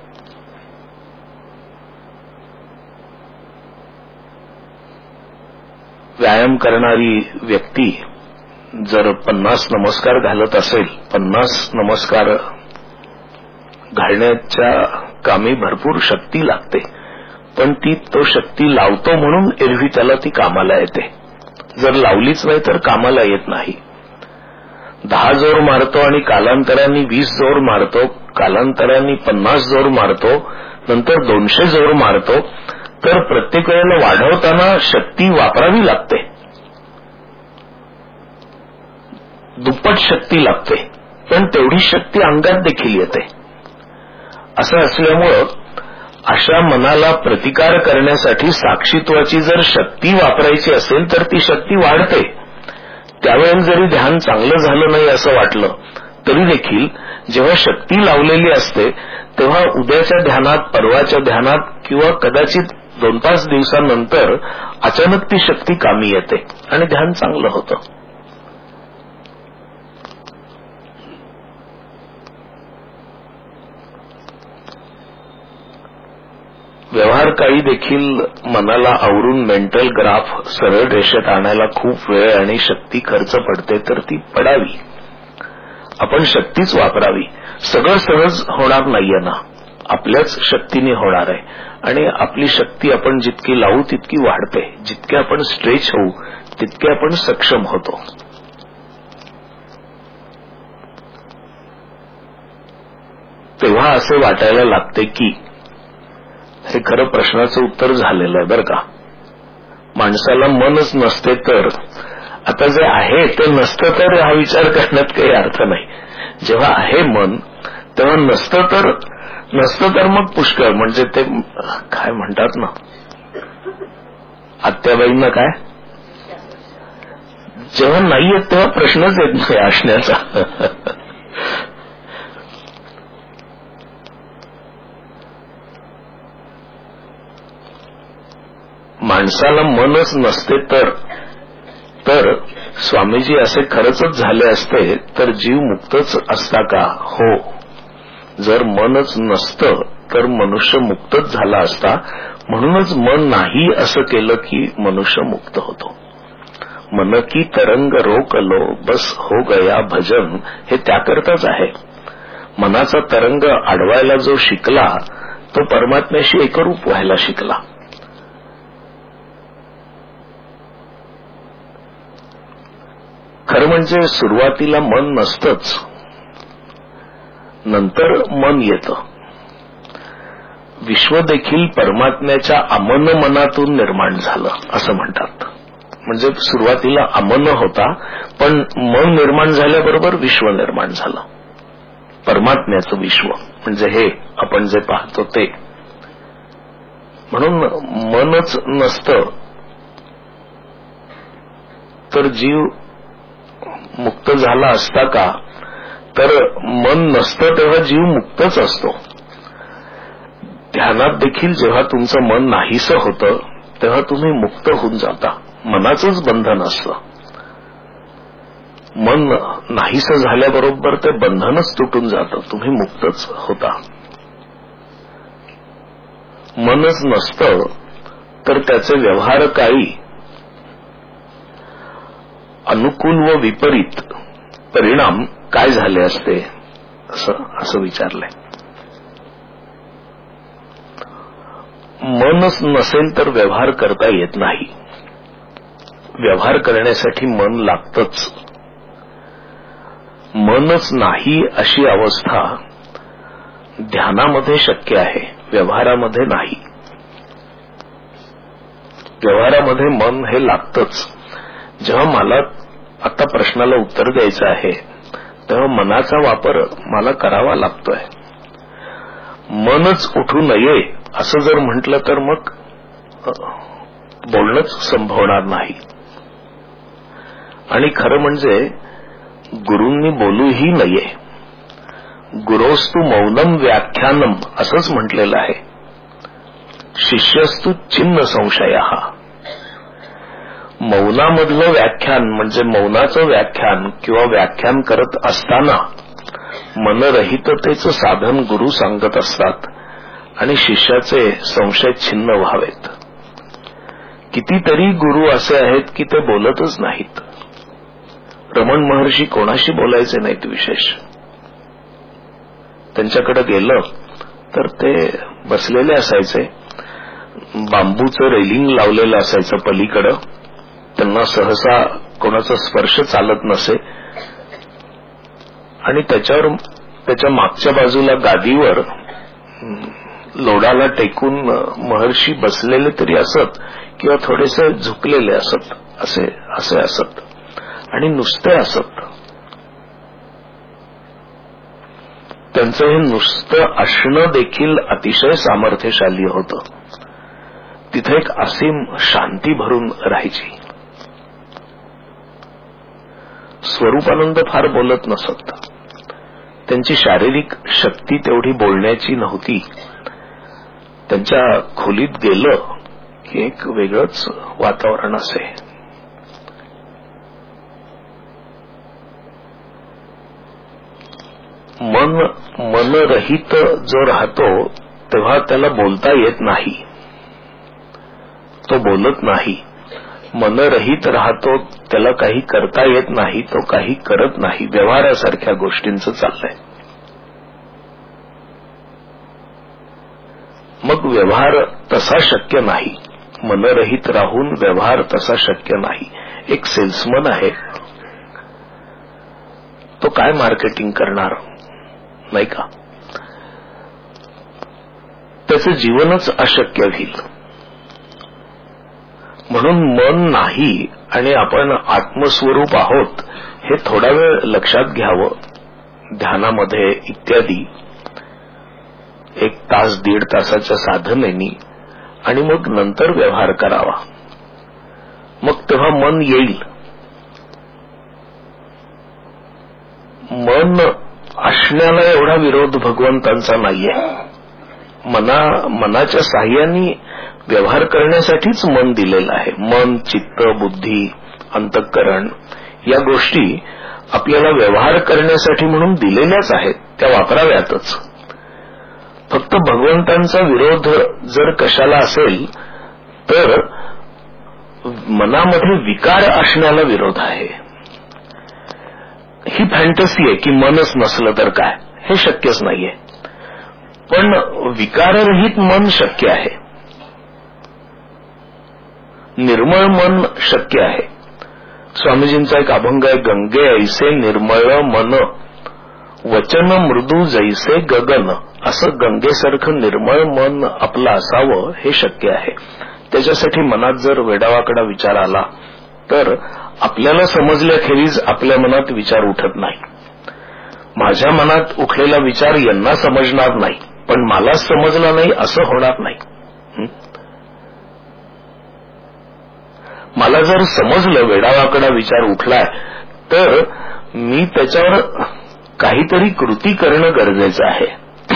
Speaker 4: व्यायाम करणारी व्यक्ती जर 50 नमस्कार घालत असेल, 50 नमस्कार घालण्याच्या कामी भरपूर शक्ती लागते. पण तो शक्ती लावतो म्हणून एरवी त्याला ती कामाला येते. जर लावलीच नाही तर कामाला येत नाही. 10 जोर मारतो आणि कालांतराने 20 जोर मारतो, कालांतराने 50 जोर मारतो, नंतर 200 जोर मारतो, तर प्रत्येक वेळेला वाढवताना शक्ती वापरावी लागते. दुप्पट शक्ती लागते. पण तेवढी शक्ती अंगात देखील येते. असं असल्यामुळं अशा मनाला प्रतिकार करण्यासाठी साक्षीत्वाची जर शक्ती वापरायची असेल तर ती शक्ती वाढते. त्यावेळेला जरी ध्यान चांगलं झालं नाही असं वाटलं तरी देखील जेव्हा शक्ती लावलेली असते तेव्हा उद्याच्या ध्यानात, परवाच्या ध्यानात किंवा कदाचित 2-5 दिवसांनंतर अचानक ती शक्ती कामी येते आणि ध्यान चांगलं होतं. व्यवहारकाळी देखील मनाला आवरून मेंटल ग्राफ सरळ रेषेत आणायला खूप वेळ आणि शक्ती खर्च पडते, तर ती पडावी. आपण शक्तीच वापरावी. सगळं सहज होणार नाहीये ना, आपल्याच शक्तीने होणार आहे. आणि आपली शक्ती आपण जितकी लावू तितकी वाढते. जितके आपण स्ट्रेच होऊ तितके आपण सक्षम होतो. तेव्हा असे वाटायला लागते की हे खरं प्रश्नाचं उत्तर झालेलं आहे बरं का. माणसाला मनच नसते तर, आता जे आहे ते नसतं तर हा विचार करण्यात काही अर्थ नाही. जेव्हा आहे मन तेव्हा नसतं तर मग पुष्कळ. म्हणजे ते काय म्हणतात ना, आत्याबाईंना काय, जेव्हा नाही येत तेव्हा प्रश्नच येत नाही असण्याचा. माणसाला मनच नसते तर स्वामीजी असे खरंच झाले असते तर जीव मुक्तच असता का? हो, जर मनच नसतं तर मनुष्य मुक्तच झाला असता. म्हणूनच मन नाही असं केलं की मनुष्य मुक्त होतो. मन की तरंग रोक लो बस हो गया भजन, हे त्याकरताच आहे. मनाचा तरंग अडवायला जो शिकला तो परमात्म्याशी एकरूप व्हायला शिकला. खरं म्हणजे सुरुवातीला मन नसतंच, नंतर मन येतं. विश्व देखील परमात्म्याच्या अमन मनातून निर्माण झालं असं म्हणतात. म्हणजे सुरुवातीला अमन होता, पण मन निर्माण झाल्याबरोबर विश्व निर्माण झालं. परमात्म्याचं विश्व म्हणजे हे आपण जे पाहतो ते. म्हणून मनच नसतं तर जीव मुक्त झाला असता का? तर मन नसतं तेव्हा जीव मुक्तच असतो. ध्यानात देखील जेव्हा तुमचं मन नाहीसं होतं तेव्हा तुम्ही मुक्त होऊन जाता. मनाचंच बंधन असतं. मन नाहीसं झाल्याबरोबर ते बंधनच तुटून जातं, तुम्ही मुक्तच होता. मनच नसतं तर त्याचे व्यवहार काही अनुकूल व विपरीत परिणाम काय झाले असते असं विचारलंय. मनच नसेल तर व्यवहार करता येत नाही. व्यवहार करण्यासाठी मन लागतच. मनच नाही अशी अवस्था ध्यानामध्ये शक्य आहे, व्यवहारामध्ये नाही. व्यवहारामध्ये मन हे लागतच. जेव्हा मला आता प्रश्नाला उत्तर द्यायचं आहे तेव्हा मनाचा वापर मला करावा लागतोय. मनच उठू नये असं जर म्हटलं तर मग बोलणंच संभवणार नाही. आणि खरं म्हणजे गुरूंनी बोलूही नये. गुरोस्तु मौनम व्याख्यानम असंच म्हटलेलं आहे. शिष्यस्तु चिन्ह संशयः. मौनामधलं व्याख्यान म्हणजे मौनाचं व्याख्यान किंवा व्याख्यान करत असताना मनरहिततेचं साधन गुरु सांगत असतात आणि शिष्याचे संशय छिन्न व्हावेत. कितीतरी गुरु असे आहेत की ते बोलतच नाहीत. रमण महर्षी कोणाशी बोलायचे नाहीत विशेष. त्यांच्याकडे गेलं तर ते बसलेले असायचे. बांबूचं रेलिंग लावलेलं असायचं पलीकडं. त्यांना सहसा कोणाचा स्पर्श चालत नसे. आणि त्याच्या मागच्या बाजूला गादीवर लोडाला टेकून महर्षी बसलेले तरी असत किंवा थोडेसे झुकलेले असत, असे असत आणि नुसते असत. त्यांचं हे नुसतं असणं देखील अतिशय सामर्थ्यशाली होतं. तिथे एक असीम शांती भरून राहायची. स्वरूपानंद फार बोलत नसत. त्यांची शारीरिक शक्ती तेवढी बोलण्याची नव्हती. त्यांच्या खोलीत गेलं की एक वेगळंच वातावरण असे. मनरहित जो राहतो तेव्हा त्याला बोलता येत नाही. तो बोलत नाही. मनरहित राहतो, त्याला काही करता येत नाही, तो काही करत नाही, व्यवहारासारख्या गोष्टींचं चाललंय. मग व्यवहार तसा शक्य नाही, मनरहित राहून व्यवहार तसा शक्य नाही. एक सेल्समन आहे, तो काय मार्केटिंग करणार, नाही का? त्याचं जीवनच अशक्य होईल. म्हणून मन नाही आणि आपण आत्मस्वरूप आहोत हे थोडा वेळ लक्षात घ्यावं, ध्यानामध्ये इत्यादी 1 तास 1.5 तासाच्या साधनेनी, आणि मग नंतर व्यवहार करावा. मग तेव्हा मन येईल. मन असण्याला एवढा विरोध भगवंतांचा नाहीये. मनाच्या साह्याने व्यवहार करण्यासाठीच मन दिलेलं आहे. मन, चित्त, बुद्धी, अंतःकरण या गोष्टी आपल्याला व्यवहार करण्यासाठी म्हणून दिलेल्याच आहेत, त्या वापराव्यातच. फक्त भगवंतांचा विरोध जर कशाला असेल तर मनामध्ये विकार असण्याला विरोध आहे. ही फॅन्टसी आहे की मनच नसलं तर काय, हे शक्यच नाहीये. पण विकाररहित मन शक्य आहे, निर्मळ मन शक्य आहे. स्वामीजींचा एक अभंग आहे, गंगे ऐसे निर्मळ मन, वचन मृदू जैसे गगन. असं गंगेसारखं निर्मळ मन आपलं असावं हे शक्य आहे. त्याच्यासाठी मनात जर वेडावाकडा विचार आला तर आपल्याला समजल्याखेरीज आपल्या मनात विचार उठत नाही. माझ्या मनात उठलेला विचार यांना समजणार नाही, पण मलाच समजला नाही असं होणार नाही. मला जर समजलं वेडावाकडा विचार उठलाय तर मी त्याच्यावर काहीतरी कृती करणं गरजेचं आहे.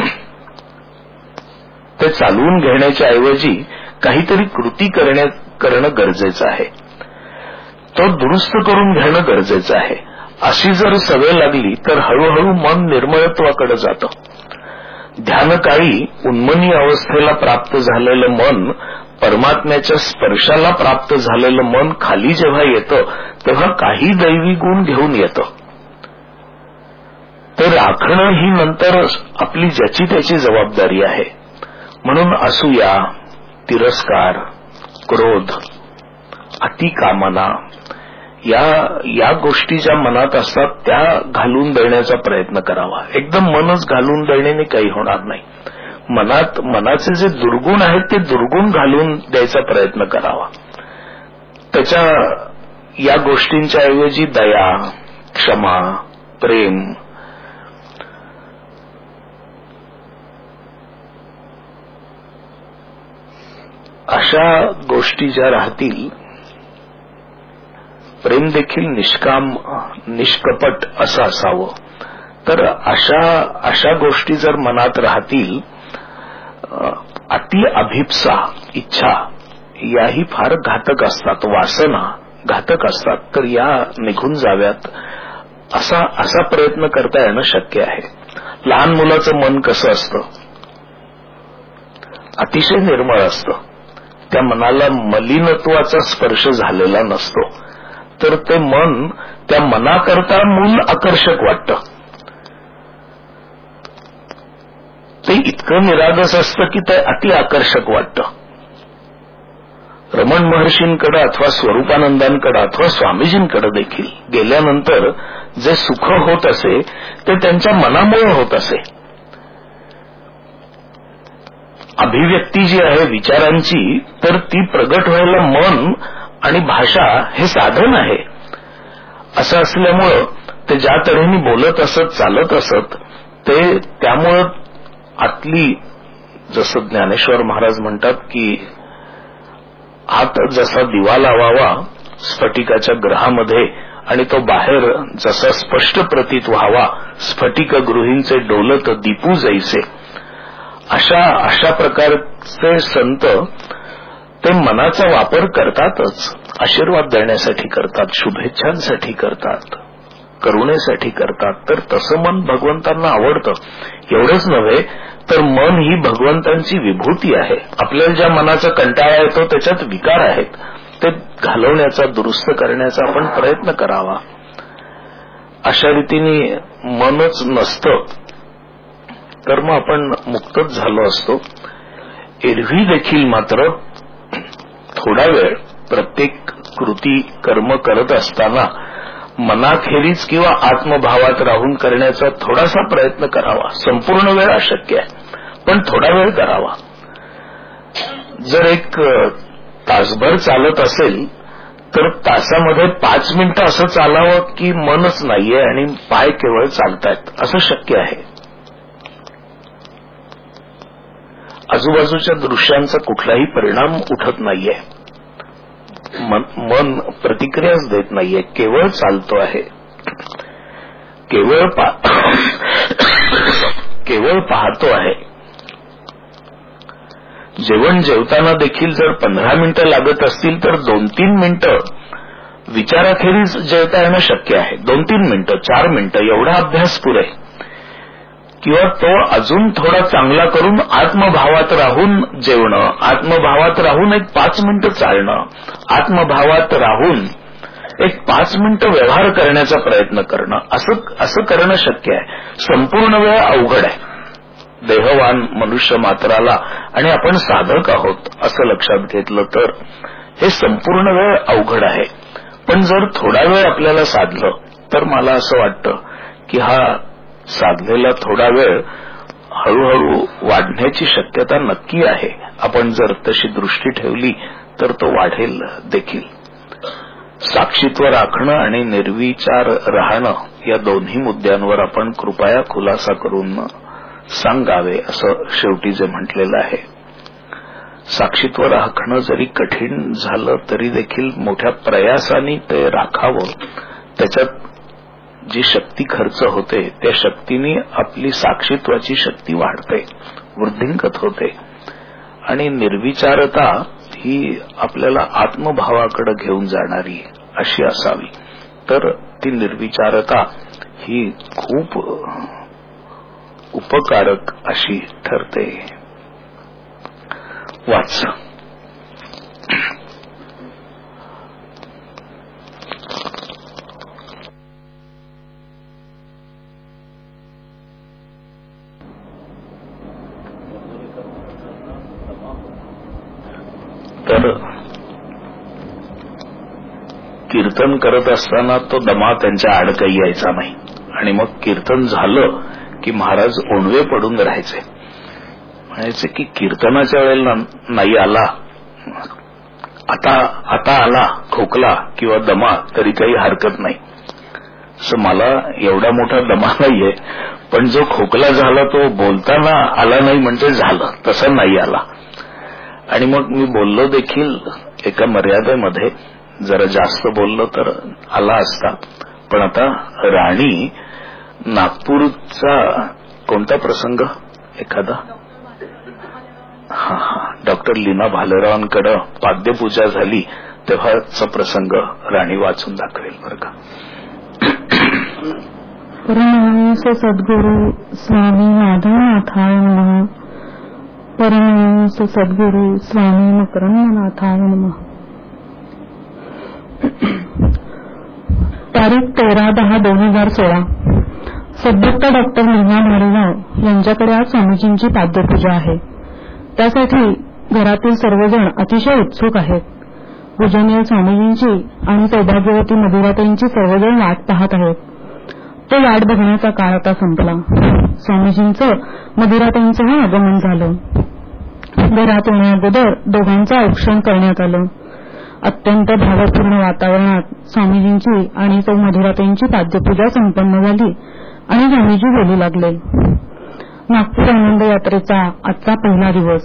Speaker 4: ते चालवून घेण्याच्या ऐवजी काहीतरी कृती करणं गरजेचं आहे. तो दुरुस्त करून घेणं गरजेचं आहे. अशी जर सवय लागली तर हळूहळू मन निर्मळत्वाकडे जातं. ध्यानकाळी उन्मनी अवस्थेला प्राप्त झालेलं मन, परमात्म्याच्या स्पर्शाला प्राप्त झालेलं मन खाली जेव्हा येतं तेव्हा काही दैवी गुण घेऊन येतं. ते राखणं ही नंतर आपली ज्याची त्याची जबाबदारी आहे. म्हणून असूया, तिरस्कार, क्रोध, अतिकामना या गोष्टी ज्या मनात असतात त्या घालून देण्याचा प्रयत्न करावा. एकदम मनच घालून देण्याने काही होणार नाही. मनाचे जे दुर्गुण आहेत ते दुर्गुण घालून द्यायचा प्रयत्न करावा. त्याच्या या गोष्टींच्या ऐवजी दया, क्षमा, प्रेम, अशा गोष्टी ज्या राहतील, प्रेम देखील निष्काम, निष्कपट असं असावं. तर अशा गोष्टी जर मनात राहतील, अति अभिप्सा, इच्छा याही फार घातक असतात, वासना घातक असतात. तर या निघून जाव्यात असा प्रयत्न करता येणं शक्य आहे. लहान मुलाचं मन कसं असतं, अतिशय निर्मळ असतं. त्या मनाला मलिनत्वाचा स्पर्श झालेला नसतो. तर ते मन त्या मनाकरता मूल आकर्षक वाटतं. ते इतकं निरागस असतं की ते अति आकर्षक वाटतं. रमण महर्षींकडे अथवा स्वरूपानंदांकडे अथवा स्वामीजींकडे देखील गेल्यानंतर जे सुख होत असे ते त्यांच्या मनामुळे होत असे. अभिव्यक्ती जी आहे विचारांची, तर ती प्रगट व्हायला मन आणि भाषा हे साधन आहे. असं असल्यामुळं ते ज्या तऱ्हेने बोलत असत, चालत असत, ते त्यामुळं आतली, जसं ज्ञानेश्वर महाराज म्हणतात की आत जसा दिवा लावावा स्फटिकाच्या ग्रहामध्ये आणि तो बाहेर जसा स्पष्ट प्रतीत व्हावा, स्फटिक गृहींचे डोलत दीपू जैसे, अशा प्रकारचे संत ते मनाचा वापर करतातच. आशीर्वाद देण्यासाठी करतात, शुभेच्छांसाठी करतात, करुणेसाठी करतात. तर तसं मन भगवंतांना आवडतं. एवढंच नव्हे तर मन ही भगवंतांची विभूती आहे. आपल्याला ज्या मनाचा कंटाळा येतो त्याच्यात विकार आहेत. ते घालवण्याचा, दुरुस्त करण्याचा आपण प्रयत्न करावा. अशा रीतीने मनच नसतं तर मग आपण मुक्तच झालो असतो. एरवी देखील मात्र थोडा वेळ प्रत्येक कृती कर्म करत असताना मनाखेरीज किंवा आत्मभावात राहून करण्याचा थोडासा प्रयत्न करावा. संपूर्ण वेळ अशक्य आहे, पण थोडा वेळ करावा. जर एक तासभर चालत असेल तर तासामध्ये 5 मिनिटं असं चालावं की मनच नाहीये आणि पाय केवळ चालतायत, असं शक्य आहे. आजूबाजूच्या दृश्यांचा कुठलाही परिणाम उठत नाहीये, मन प्रतिक्रियाच देत नाहीये, केवळ चालतो आहे, केवळ पाहतो आहे. जेवण जेवताना देखील जर 15 मिनिटं लागत असतील तर 2-3 मिनिटं विचाराखेरीज जेवता येणं शक्य आहे. 2-3 मिनिटं, 4 मिनिटं एवढा अभ्यास पुरे. किंवा तो अजून थोडा चांगला करून आत्मभावात राहून जेवणं, आत्मभावात राहून एक 5 मिनिटं चालणं, आत्मभावात राहून एक 5 मिनिटं व्यवहार करण्याचा प्रयत्न करणं, असं करणं शक्य आहे. संपूर्ण वेळ अवघड आहे देहवान मनुष्य मात्राला, आणि आपण साधक आहोत असं लक्षात घेतलं तर हे संपूर्ण वेळ अवघड आहे. पण जर थोडा वेळ आपल्याला साधलं तर मला असं वाटतं की हा साधलेला थोडा वेळ हळूहळू वाढण्याची शक्यता नक्की आहे. आपण जर तशी दृष्टी ठेवली तर तो वाढेल देखील. साक्षीत्व राखणं आणि निर्विचार राहणं या दोन्ही मुद्द्यांवर आपण कृपया खुलासा करून सांगावे असं शेवटी जे म्हटलेलं आहे. साक्षीत्व राखणं जरी कठीण झालं तरी देखील मोठ्या प्रयासाने ते राखावं. त्याच्यात जी शक्ती खर्च होते त्या शक्तीने आपली साक्षीत्वाची शक्ती वाढते, वृद्धिंगत होते. आणि निर्विचारता ही आपल्याला आत्मभावाकडे घेऊन जाणारी अशी असावी. तर ती निर्विचारता ही खूप उपकारक अशी ठरते. वाच. तर कीर्तन करत असताना तो दमा त्यांच्या आड काही यायचा नाही. आणि मग कीर्तन झालं की महाराज ओंडवे पडून राहायचे. म्हणायचे की कीर्तनाच्या वेळेला नाही आला, आता आला खोकला किंवा दमा तरी काही हरकत नाही. असं मला एवढा मोठा दमा नाहीये, पण जो खोकला झाला तो बोलताना आला नाही म्हणजे झालं, तसं नाही आला. आणि मग मी बोललो देखील एका मर्यादेमध्ये, जरा जास्त बोललो तर आला असता. पण आता राणी नागपूरचा कोणता प्रसंग एखादा, डॉक्टर लीना भालेरावांकडे पाद्यपूजा झाली तेव्हाचा प्रसंग राणी वाचून दाखवेल बरं का.
Speaker 1: परमहंस सद्गुरु स्वामी माधवनाथाय नमः. परमहंस सद्गुरु स्वामी मकरंदनाथाय नमः. तारीख 13/10/2016. सद्भक्त डॉक्टर लीना भालेराव यांच्याकडे आज स्वामीजींची पाद्यपूजा आहे. त्यासाठी घरातील सर्वजण अतिशय उत्सुक आहेत. पूजनीय स्वामीजींची आणि सौभाग्यवती मधुराताईंची सर्वजण वाट पाहत आहेत. तो वाट बघण्याचा काळ आता संपला. स्वामीजींचं मधुराताईंचंही आगमन झालं. घरात येण्याअगोदर दोघांचं औक्षण करण्यात आलं. अत्यंत भावपूर्ण वातावरणात स्वामीजींची आणि सौ मधुराताईंची पाद्यपूजा संपन्न झाली आणि स्वामीजी बोलू लागले. नागपूर आनंद यात्रेचा आजचा पहिला दिवस.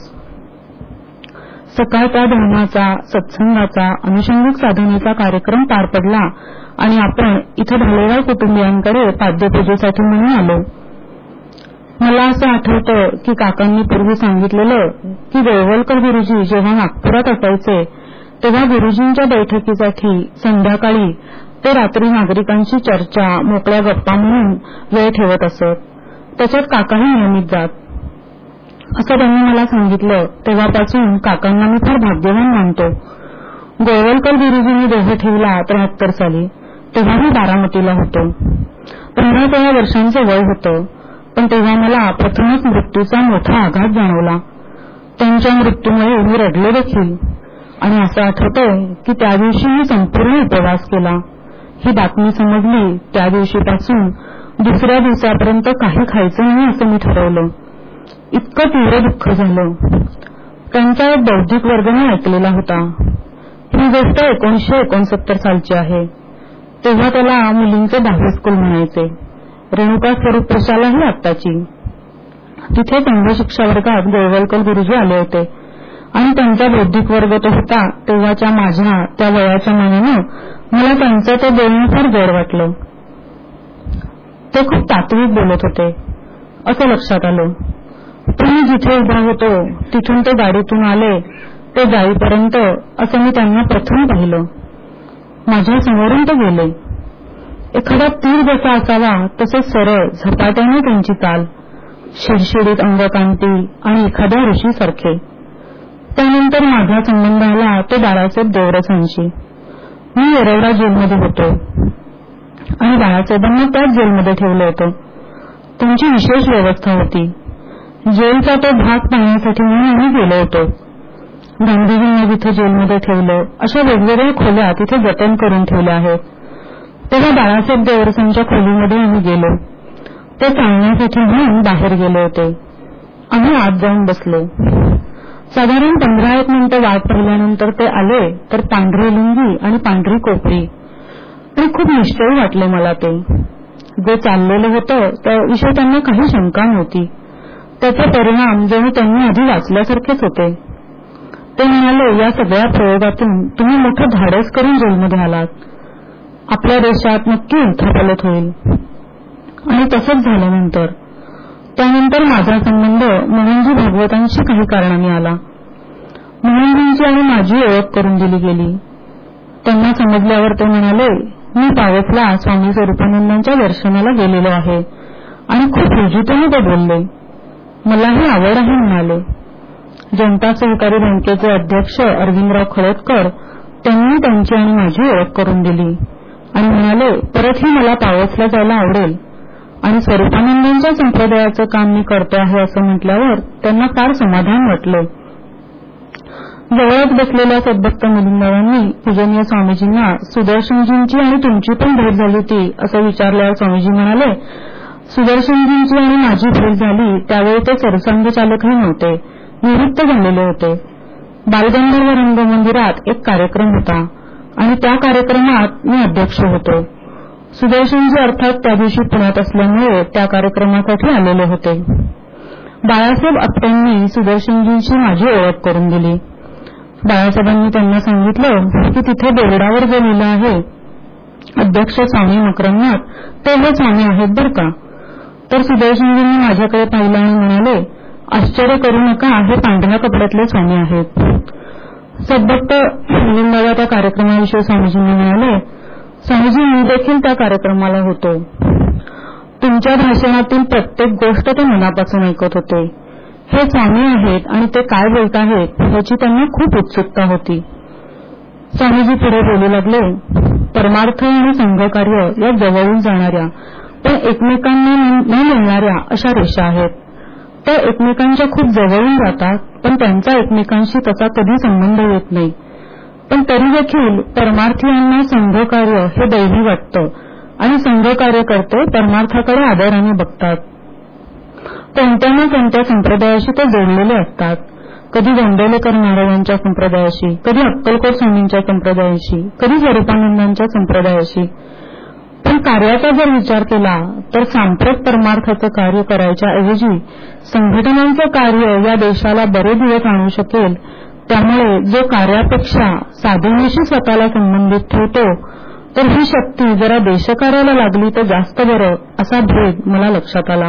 Speaker 1: सकाळचा धर्माचा, सत्संगाचा, अनुषंगिक साधनेचा कार्यक्रम पार पडला आणि आपण इथं भालेराव कुटुंबियांकडे पाद्यपूजेसाठी म्हणून आलो. मला असं आठवतं की काकांनी पूर्वी सांगितलेलं की गोळवलकर गुरुजी जेव्हा नागपुरात असायचे तेव्हा गुरुजींच्या बैठकीसाठी संध्याकाळी ते रात्री नागरिकांशी चर्चा, मोकळ्या गप्पा म्हणून वेळ ठेवत असत. त्याच्यात काकाही नियमित जात असं त्यांनी मला सांगितलं. तेव्हापासून काकांना मी फार भाग्यवान मानतो. गोळवलकर गुरुजींनी देह ठेवला 73 साली, तेव्हा मी बारामतीला होतो. 15-16 वर्षांचं वय होतं. पण तेव्हा मला प्रथमच मृत्यूचा मोठा आघात जाणवला. त्यांच्या मृत्यूमुळे मी रडले देखील. आणि असं आठवतंय की त्या दिवशी मी संपूर्ण उपवास केला. ही बातमी समजली त्या दिवशीपासून दुसऱ्या दिवसापर्यंत काही खायचं नाही असं मी ठरवलं. इतकं तीव्र दुःख झालं. त्यांचा एक बौद्धिक वर्ग मी ऐकलेला होता. ही गोष्ट 1969 सालची आहे. तेव्हा त्याला मुलींचे दहावी स्कूल म्हणायचे. रेणुका स्वरूप प्रशालाही आत्ताची. तिथे संघ शिक्षा वर्गात गोळवलकर गुरुजी आले होते आणि त्यांचा बौद्धिक वर्ग तो होता. तेव्हाच्या माझ्या त्या वयाच्या मानानं मला त्यांचं ते बोलणं फार गोड वाटलं. ते खूप तात्विक बोलत होते असं लक्षात आलं. पण मी जिथे उभा होतो तिथून ते गाडीतून आले ते जाईपर्यंत असं मी त्यांना प्रथम पाहिलं. माझ्या समोरून ते गेले. एखादा तीर जसा असावा तसे सरळ झपाट्याने त्यांची चाल, शिडशिडीत अंगकांती आणि एखाद्या ऋषीसारखे. त्यानंतर माझा संबंध आला तो बाळासाहेब देवरसांशी. मी येरवडा जेलमध्ये होतो आणि बाळासाहेबांना त्याच जेलमध्ये ठेवलं होतं. त्यांची विशेष व्यवस्था होती. जेलचा तो भाग पाहण्यासाठी म्हणून आम्ही गेलो होतो. गांधीजींना जिथे जेलमध्ये ठेवलं अशा वेगवेगळ्या खोल्या तिथे जतन करून ठेवल्या आहेत. तेव्हा बाळासाहेब देवरसांच्या खोलीमध्ये आम्ही गेलो. ते चालण्यासाठी म्हणून बाहेर गेले होते. आम्ही आत जाऊन बसलो. साधारण 15-1 मिनिटं वाट पाहिल्यानंतर ते आले तर पांढरी लुंगी आणि पांढरी कोपरी आणि खूप निश्चय वाटले मला. ते जे चाललेलं होतं त्याविषयी त्यांना काही शंका नव्हती. त्याचे परिणाम जणू त्यांनी आधी वाचल्यासारखेच होते. ते म्हणाले, या सगळ्या प्रयोगातून तुम्ही मोठं धाडस करून जेलमध्ये आलात. आपल्या देशात नक्की उलथापालट होईल. आणि तसंच झाल्यानंतर त्यानंतर माझा संबंध मोहनजी भागवतांशी काही कारणाने आला. मोहनजींची आणि माझी ओळख करून दिली गेली. त्यांना समजल्यावर ते म्हणाले, मी पावसला स्वामी स्वरूपानंदांच्या दर्शनाला गेलेलो आहे आणि खूप रुजूतेने ते बोलले. मलाही आवड आहे म्हणाले. जनता सहकारी बँकेचे अध्यक्ष अरविंदराव खळदकर त्यांनी त्यांची आणि माझी ओळख करून दिली आणि म्हणाले, परतही मला पावसला जायला आवडेल. आणि स्वरूपानंदांच्या संप्रदायाचं काम मी करतो आहे असं म्हटल्यावर त्यांना फार समाधान वाटलं. जवळच बसलेल्या सद्भक्त मुलिंदांनी पूजनीय स्वामीजींना सुदर्शनजींची आणि तुमची पण भेट झाली होती असं विचारल्यावर स्वामीजी म्हणाले, सुदर्शनजींची आणि माझी भेट झाली त्यावेळी ते सरसंघ चालकही नव्हते, निवृत्त झालेले होते. बालगंधर्व रंगमंदिरात एक कार्यक्रम होता आणि त्या कार्यक्रमात मी अध्यक्ष होतो. सुदर्शनजी अर्थात त्या दिवशी पुण्यात असल्यामुळे त्या कार्यक्रमासाठी आलेले होते. बाळासाहेब आपटेंनी सुदर्शनजींची माझी ओळख करून दिली. बाळासाहेबांनी त्यांना सांगितलं की तिथे बोर्डावर जे लिहिलं आहे अध्यक्ष स्वामी मकरंदनाथ ते हे स्वामी आहेत बरं का. तर सुदर्शनजींनी माझ्याकडे पाहिलं आणि म्हणाले, आश्चर्य करू नका, हे पांढऱ्या कपड्यातले स्वामी आहेत. सद्भक्त मुलिंदाला त्या कार्यक्रमाविषयी स्वामीजींनी म्हणाले, स्वामीजी मी देखील त्या कार्यक्रमाला होतो. तुमच्या भाषणातील प्रत्येक गोष्ट ते मनापासून ऐकत होते. हे स्वामी आहेत आणि ते काय बोलत आहेत याची त्यांना खूप उत्सुकता होती. स्वामीजी पुढे बोलू लागले, परमार्थ आणि संघकार्य या जवळून जाणाऱ्या पण एकमेकांना न मिळणाऱ्या अशा रेषा आहेत. त्या एकमेकांच्या खूप जवळून जातात पण त्यांचा एकमेकांशी तसा कधी संबंध येत नाही. पण तरी देखील परमार्थीयांना संघकार्य हे दैवी वाटतं आणि संघकार्यकर्ते परमार्थाकडे आदराने बघतात. कोणत्या ना कोणत्या संप्रदायाशी ते जोडलेले असतात. कधी गोंडेलेकर महाराजांच्या संप्रदायाशी, कधी अक्कलकोट स्वामींच्या संप्रदायाशी, कधी स्वरूपानंदांच्या संप्रदायाशी. पण कार्याचा जर विचार केला तर सांप्रत परमार्थाचं कार्य करायच्या ऐवजी संघटनांचं कार्य या देशाला बरे दिवस आणू शकेल. त्यामुळे जो कार्यापेक्षा साधनेशी स्वतःला संबंधित ठेवतो तर ही शक्ती जरा देशकार्याला लागली तर जास्त बरं असा भेद मला लक्षात आला.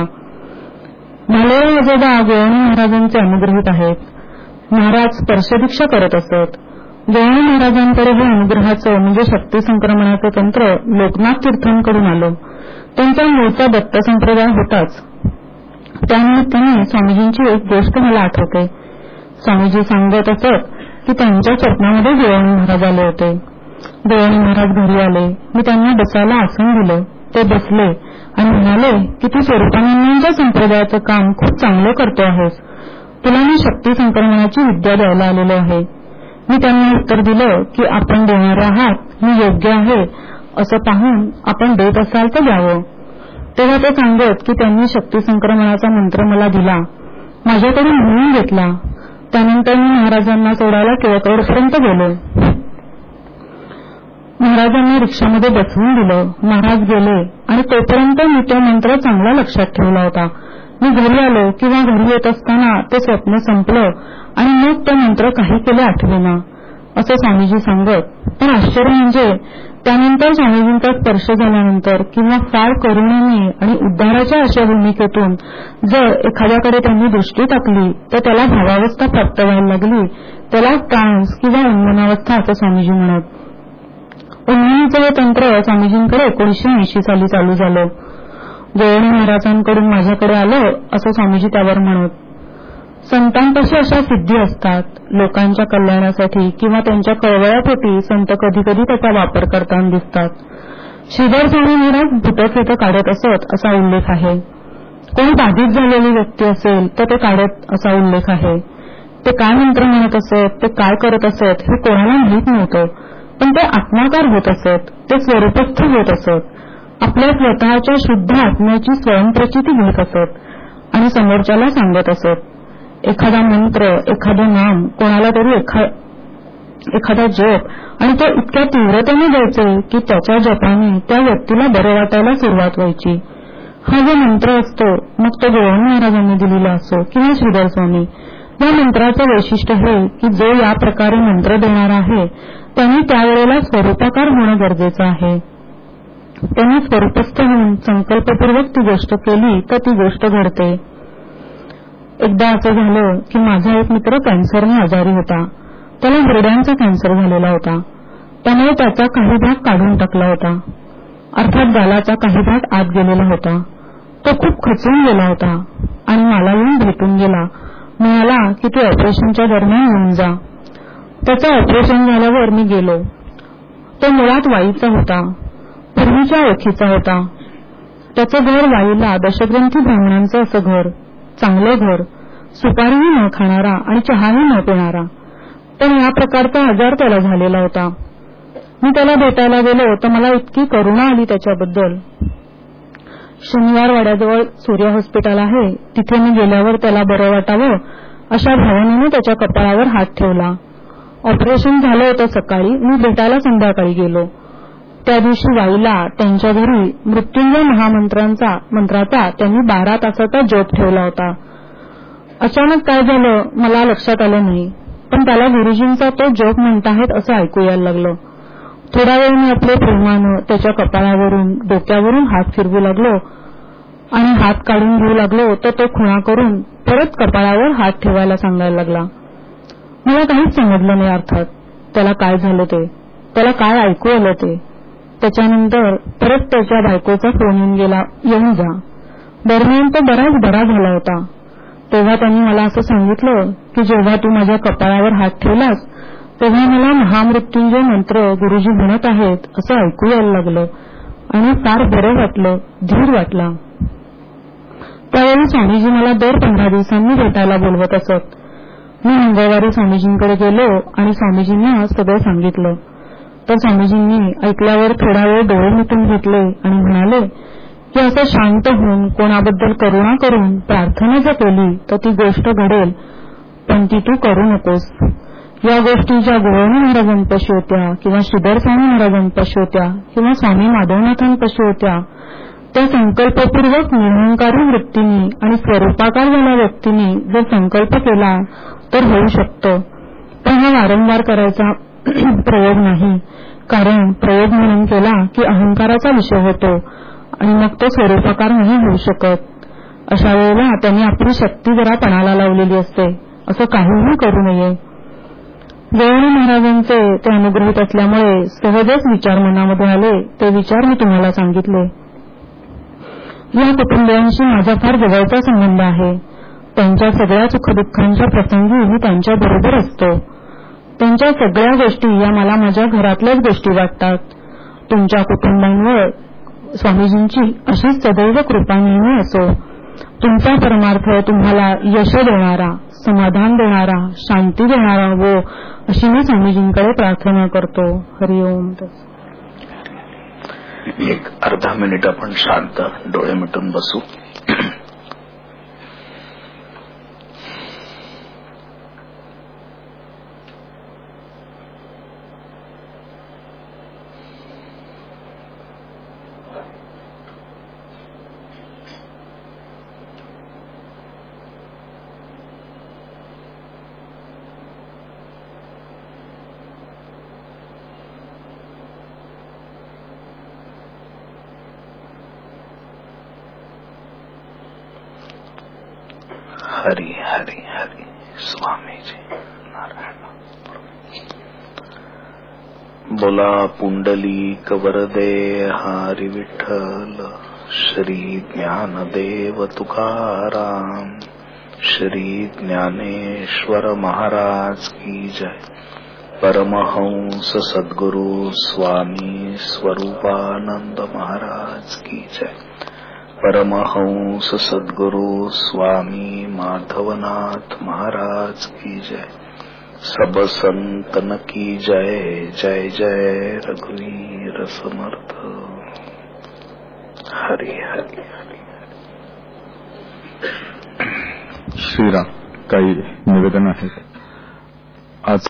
Speaker 1: भालेराव आजोबा गोवणे महाराजांचे अनुग्रहित आहेत. महाराज स्पर्शदीक्षा करत असत. गोवणे महाराजांकडे हे अनुग्रहाचं म्हणजे शक्ती संक्रमणाचं तंत्र लोकनाथ तीर्थांकडून आलं. त्यांचा मूळचा दत्त संप्रदाय होताच. त्यानिमित्ताने स्वामीजींची एक गोष्ट मला आठवते. स्वामीजी सांगत असत की त्यांच्या स्वप्नामध्ये गोवाणी महाराज आले होते. गोवाणी महाराज घरी आले. मी त्यांना बसायला आसन दिलं. ते बसले आणि म्हणाले की तू स्वरूपानंदांच्या संप्रदायाचं काम खूप चांगलं करतो आहेस. तुला मी शक्ती संक्रमणाची विद्या द्यायला आलेलो आहे. मी त्यांना उत्तर दिलं की आपण देणारे आहात मी योग्य आहे असं पाहून आपण देत असाल तर द्यावं. तेव्हा ते सांगत की त्यांनी शक्ती संक्रमणाचा मंत्र मला दिला, माझ्याकडून म्हणून घेतला. त्यानंतर मी महाराजांना सोडायला टिळकवाडीपर्यंत गेलो. महाराजांना रिक्षामध्ये बसवून दिलं. महाराज गेले आणि तोपर्यंत मी तो मंत्र चांगला लक्षात ठेवला होता. मी घरी आलो किंवा घरी येत असताना ते स्वप्न संपलं आणि मग तो मंत्र काही केले आठवेना असं स्वामीजी सांगत. पण आश्चर्य म्हणजे त्यानंतर स्वामीजींचा स्पर्श झाल्यानंतर किंवा फार करुणेने आणि उद्धाराच्या अशा भूमिकेतून जर एखाद्याकडे त्यांनी दृष्टी टाकली तर त्याला भावावस्था प्राप्त व्हायला लागली. त्याला ट्रान्स किंवा उन्मनावस्था असं स्वामीजी म्हणत. उन्मनीचं हे तंत्र स्वामीजींकडे 1980 साली चालू झालं. गोवाणी महाराजांकडून माझ्याकडे आलं असं स्वामीजी त्यावर म्हणत. संतांपाशी अशा सिद्धी असतात. लोकांच्या कल्याणासाठी किंवा त्यांच्या कळवळ्यापोटी संत कधी कधी त्याचा वापर करताना दिसतात. श्रीधर स्वामी महाराज भूतप्रेत काढत असत असा उल्लेख आहे. कोणी बाधित झालेली व्यक्ती असेल तर ते काढत असा उल्लेख आहे. ते काय मंत्र म्हणत असत, ते काय करत असत हे कोणाला माहीत नव्हतं. पण ते आत्माकार होत असत. ते स्वरूपस्थ होत असत. आपल्या स्वतःच्या शुद्ध आत्म्याची स्वयंप्रचिती घेत असत आणि समोरच्याला सांगत असत. एखादा मंत्र, एखादं नाम, कोणाला तरी एखादा जप आणि तो इतक्या तीव्रतेने द्यायचे की त्याच्या जपाने त्या व्यक्तीला बरं वाटायला सुरुवात व्हायची. हा जो मंत्र असतो मग तो गोवाणी महाराजांनी दिलेला असो किंवा श्रीधर स्वामी, या मंत्राचं वैशिष्ट्य हे की जो या प्रकारे मंत्र देणारा आहे त्यांनी त्यावेळेला स्वरूपाकार होणं गरजेचं आहे. त्यांनी स्वरूपस्थ होऊन संकल्पपूर्वक ती गोष्ट केली तर ती गोष्ट घडते. एकदा असं झालं की माझा एक मित्र कॅन्सरने आजारी होता. त्याला हिरड्यांचा कॅन्सर झालेला होता. त्यामुळे त्याचा काही भाग काढून टाकला होता. अर्थात गालाचा काही भाग आत गेलेला होता. तो खूप खचून गेला होता आणि मला येऊन भेटून गेला. म्हणाला की तू ऑपरेशनच्या दरम्यान येऊन जा. त्याचं ऑपरेशन झाल्यावर मी गेलो. तो मुळात वाईचा होता. पूर्वीच्या ओळखीचा होता. त्याचं घर वाईला दशग्रंथी ब्राह्मणांचं असं घर, चांगलं घर, सुपारीही न खाणारा आणि चहाही न पिणारा. पण या प्रकारचा आजार त्याला झालेला होता. मी त्याला भेटायला गेलो तर मला इतकी करुणा आली त्याच्याबद्दल. शनिवार वाड्याजवळ सूर्य हॉस्पिटल आहे, तिथे मी गेल्यावर त्याला बरं वाटावं अशा भावनेने त्याच्या कपाळावर हात ठेवला. ऑपरेशन झालं होतं सकाळी, मी भेटायला संध्याकाळी गेलो. त्या दिवशी वाईला त्यांच्या घरी मृत्युंजय मंत्राचा त्यांनी 12 तासाचा जप ठेवला होता. अचानक काय झालं मला लक्षात आलं नाही, पण त्याला गुरुजींचा तो जप म्हणताहेत असं ऐकू यायला लागलं. थोडा वेळ मी आपल्या प्रेमानं त्याच्या कपाळावरून डोक्यावरून हात फिरवू लागलो आणि हात काढून घेऊ लागलो तर तो खुणा करून परत कपाळावर हात ठेवायला सांगायला लागला. मला काहीच समजलं नाही अर्थात त्याला काय झालं ते, त्याला काय ऐकू आलं ते. त्याच्यानंतर परत त्याच्या बायकोचा फोन येऊन जा. दरम्यान तो बराच बरा झाला होता. तेव्हा त्यांनी मला असं सांगितलं की जेव्हा तू माझ्या कपाळावर हात ठेवलास तेव्हा मला महामृत्युंजय मंत्र गुरुजी म्हणत आहेत असं ऐकू यायला लागलं आणि फार बरं वाटलं, धीर वाटला. त्यावेळी स्वामीजी मला दर 15 दिवसांनी भेटायला बोलवत असत. मी मंगळवारी स्वामीजींकडे गेलो आणि स्वामीजींना सगळं सांगितलं. तर स्वामीजींनी ऐकल्यावर थोडा वेळ डोळे मिटून घेतले आणि म्हणाले की असं शांत होऊन कोणाबद्दल करुणा करून प्रार्थना जर केली तर ती गोष्ट घडेल, पण ती तू करू नकोस. या गोष्टी ज्या गोवाणी महाराजांपाशी होत्या किंवा श्रीधर स्वामी महाराजांपाशी होत्या किंवा स्वामी माधवनाथांपाशी होत्या त्या संकल्पपूर्वक निरंकारी वृत्तीने आणि स्वरूपाकार झाल्या व्यक्तीने जर संकल्प केला तर होऊ शकतं. पण हा वारंवार करायचा प्रयोग नाही, कारण प्रयोग म्हणून केला की अहंकाराचा विषय होतो आणि मग तो स्वरूपाकार नाही होऊ शकत. अशा वेळेला त्यांनी आपली शक्ती जरा पणाला लावलेली असते. असं काहीही करू नये. गोवाणी महाराजांचे ते अनुग्रहित असल्यामुळे सहजच विचार मनामध्ये आले. ते विचार मी तुम्हाला सांगितले. या कुटुंबियांशी माझा फार जवळचा संबंध आहे. त्यांच्या सगळ्या सुखदुःखांच्या प्रसंगी मी त्यांच्या बरोबर असतो. त्यांच्या सगळ्या गोष्टी या मला माझ्या घरातल्याच गोष्टी वाटतात. तुमच्या कुटुंबांवर स्वामीजींची अशीच सदैव कृपा नेहमी असो. तुमचा परमार्थ तुम्हाला यश देणारा, समाधान देणारा, शांती देणारा हो, अशी मी स्वामीजींकडे प्रार्थना करतो. हरिओम.
Speaker 4: एक अर्धा मिनिट आपण शांत डोळे मिटून बसू. हरी हरी हरी. स्वामीजी नारायण. बोला पुंडलिक वरदे हरी विठ्ठल. श्री ज्ञानदेव तुकाराम. श्री ज्ञानेश्वर महाराज की जय. परमहंस सद्गुरु स्वामी स्वरूपानंद महाराज की जय. परमहंस सद्गुरु स्वामी माधवनाथ महाराज की जय. सब संतन की जय. जय जय रघुवीर समर्थ. हरि हरि हरि.
Speaker 2: श्रीराम. काही निवेदन आहे?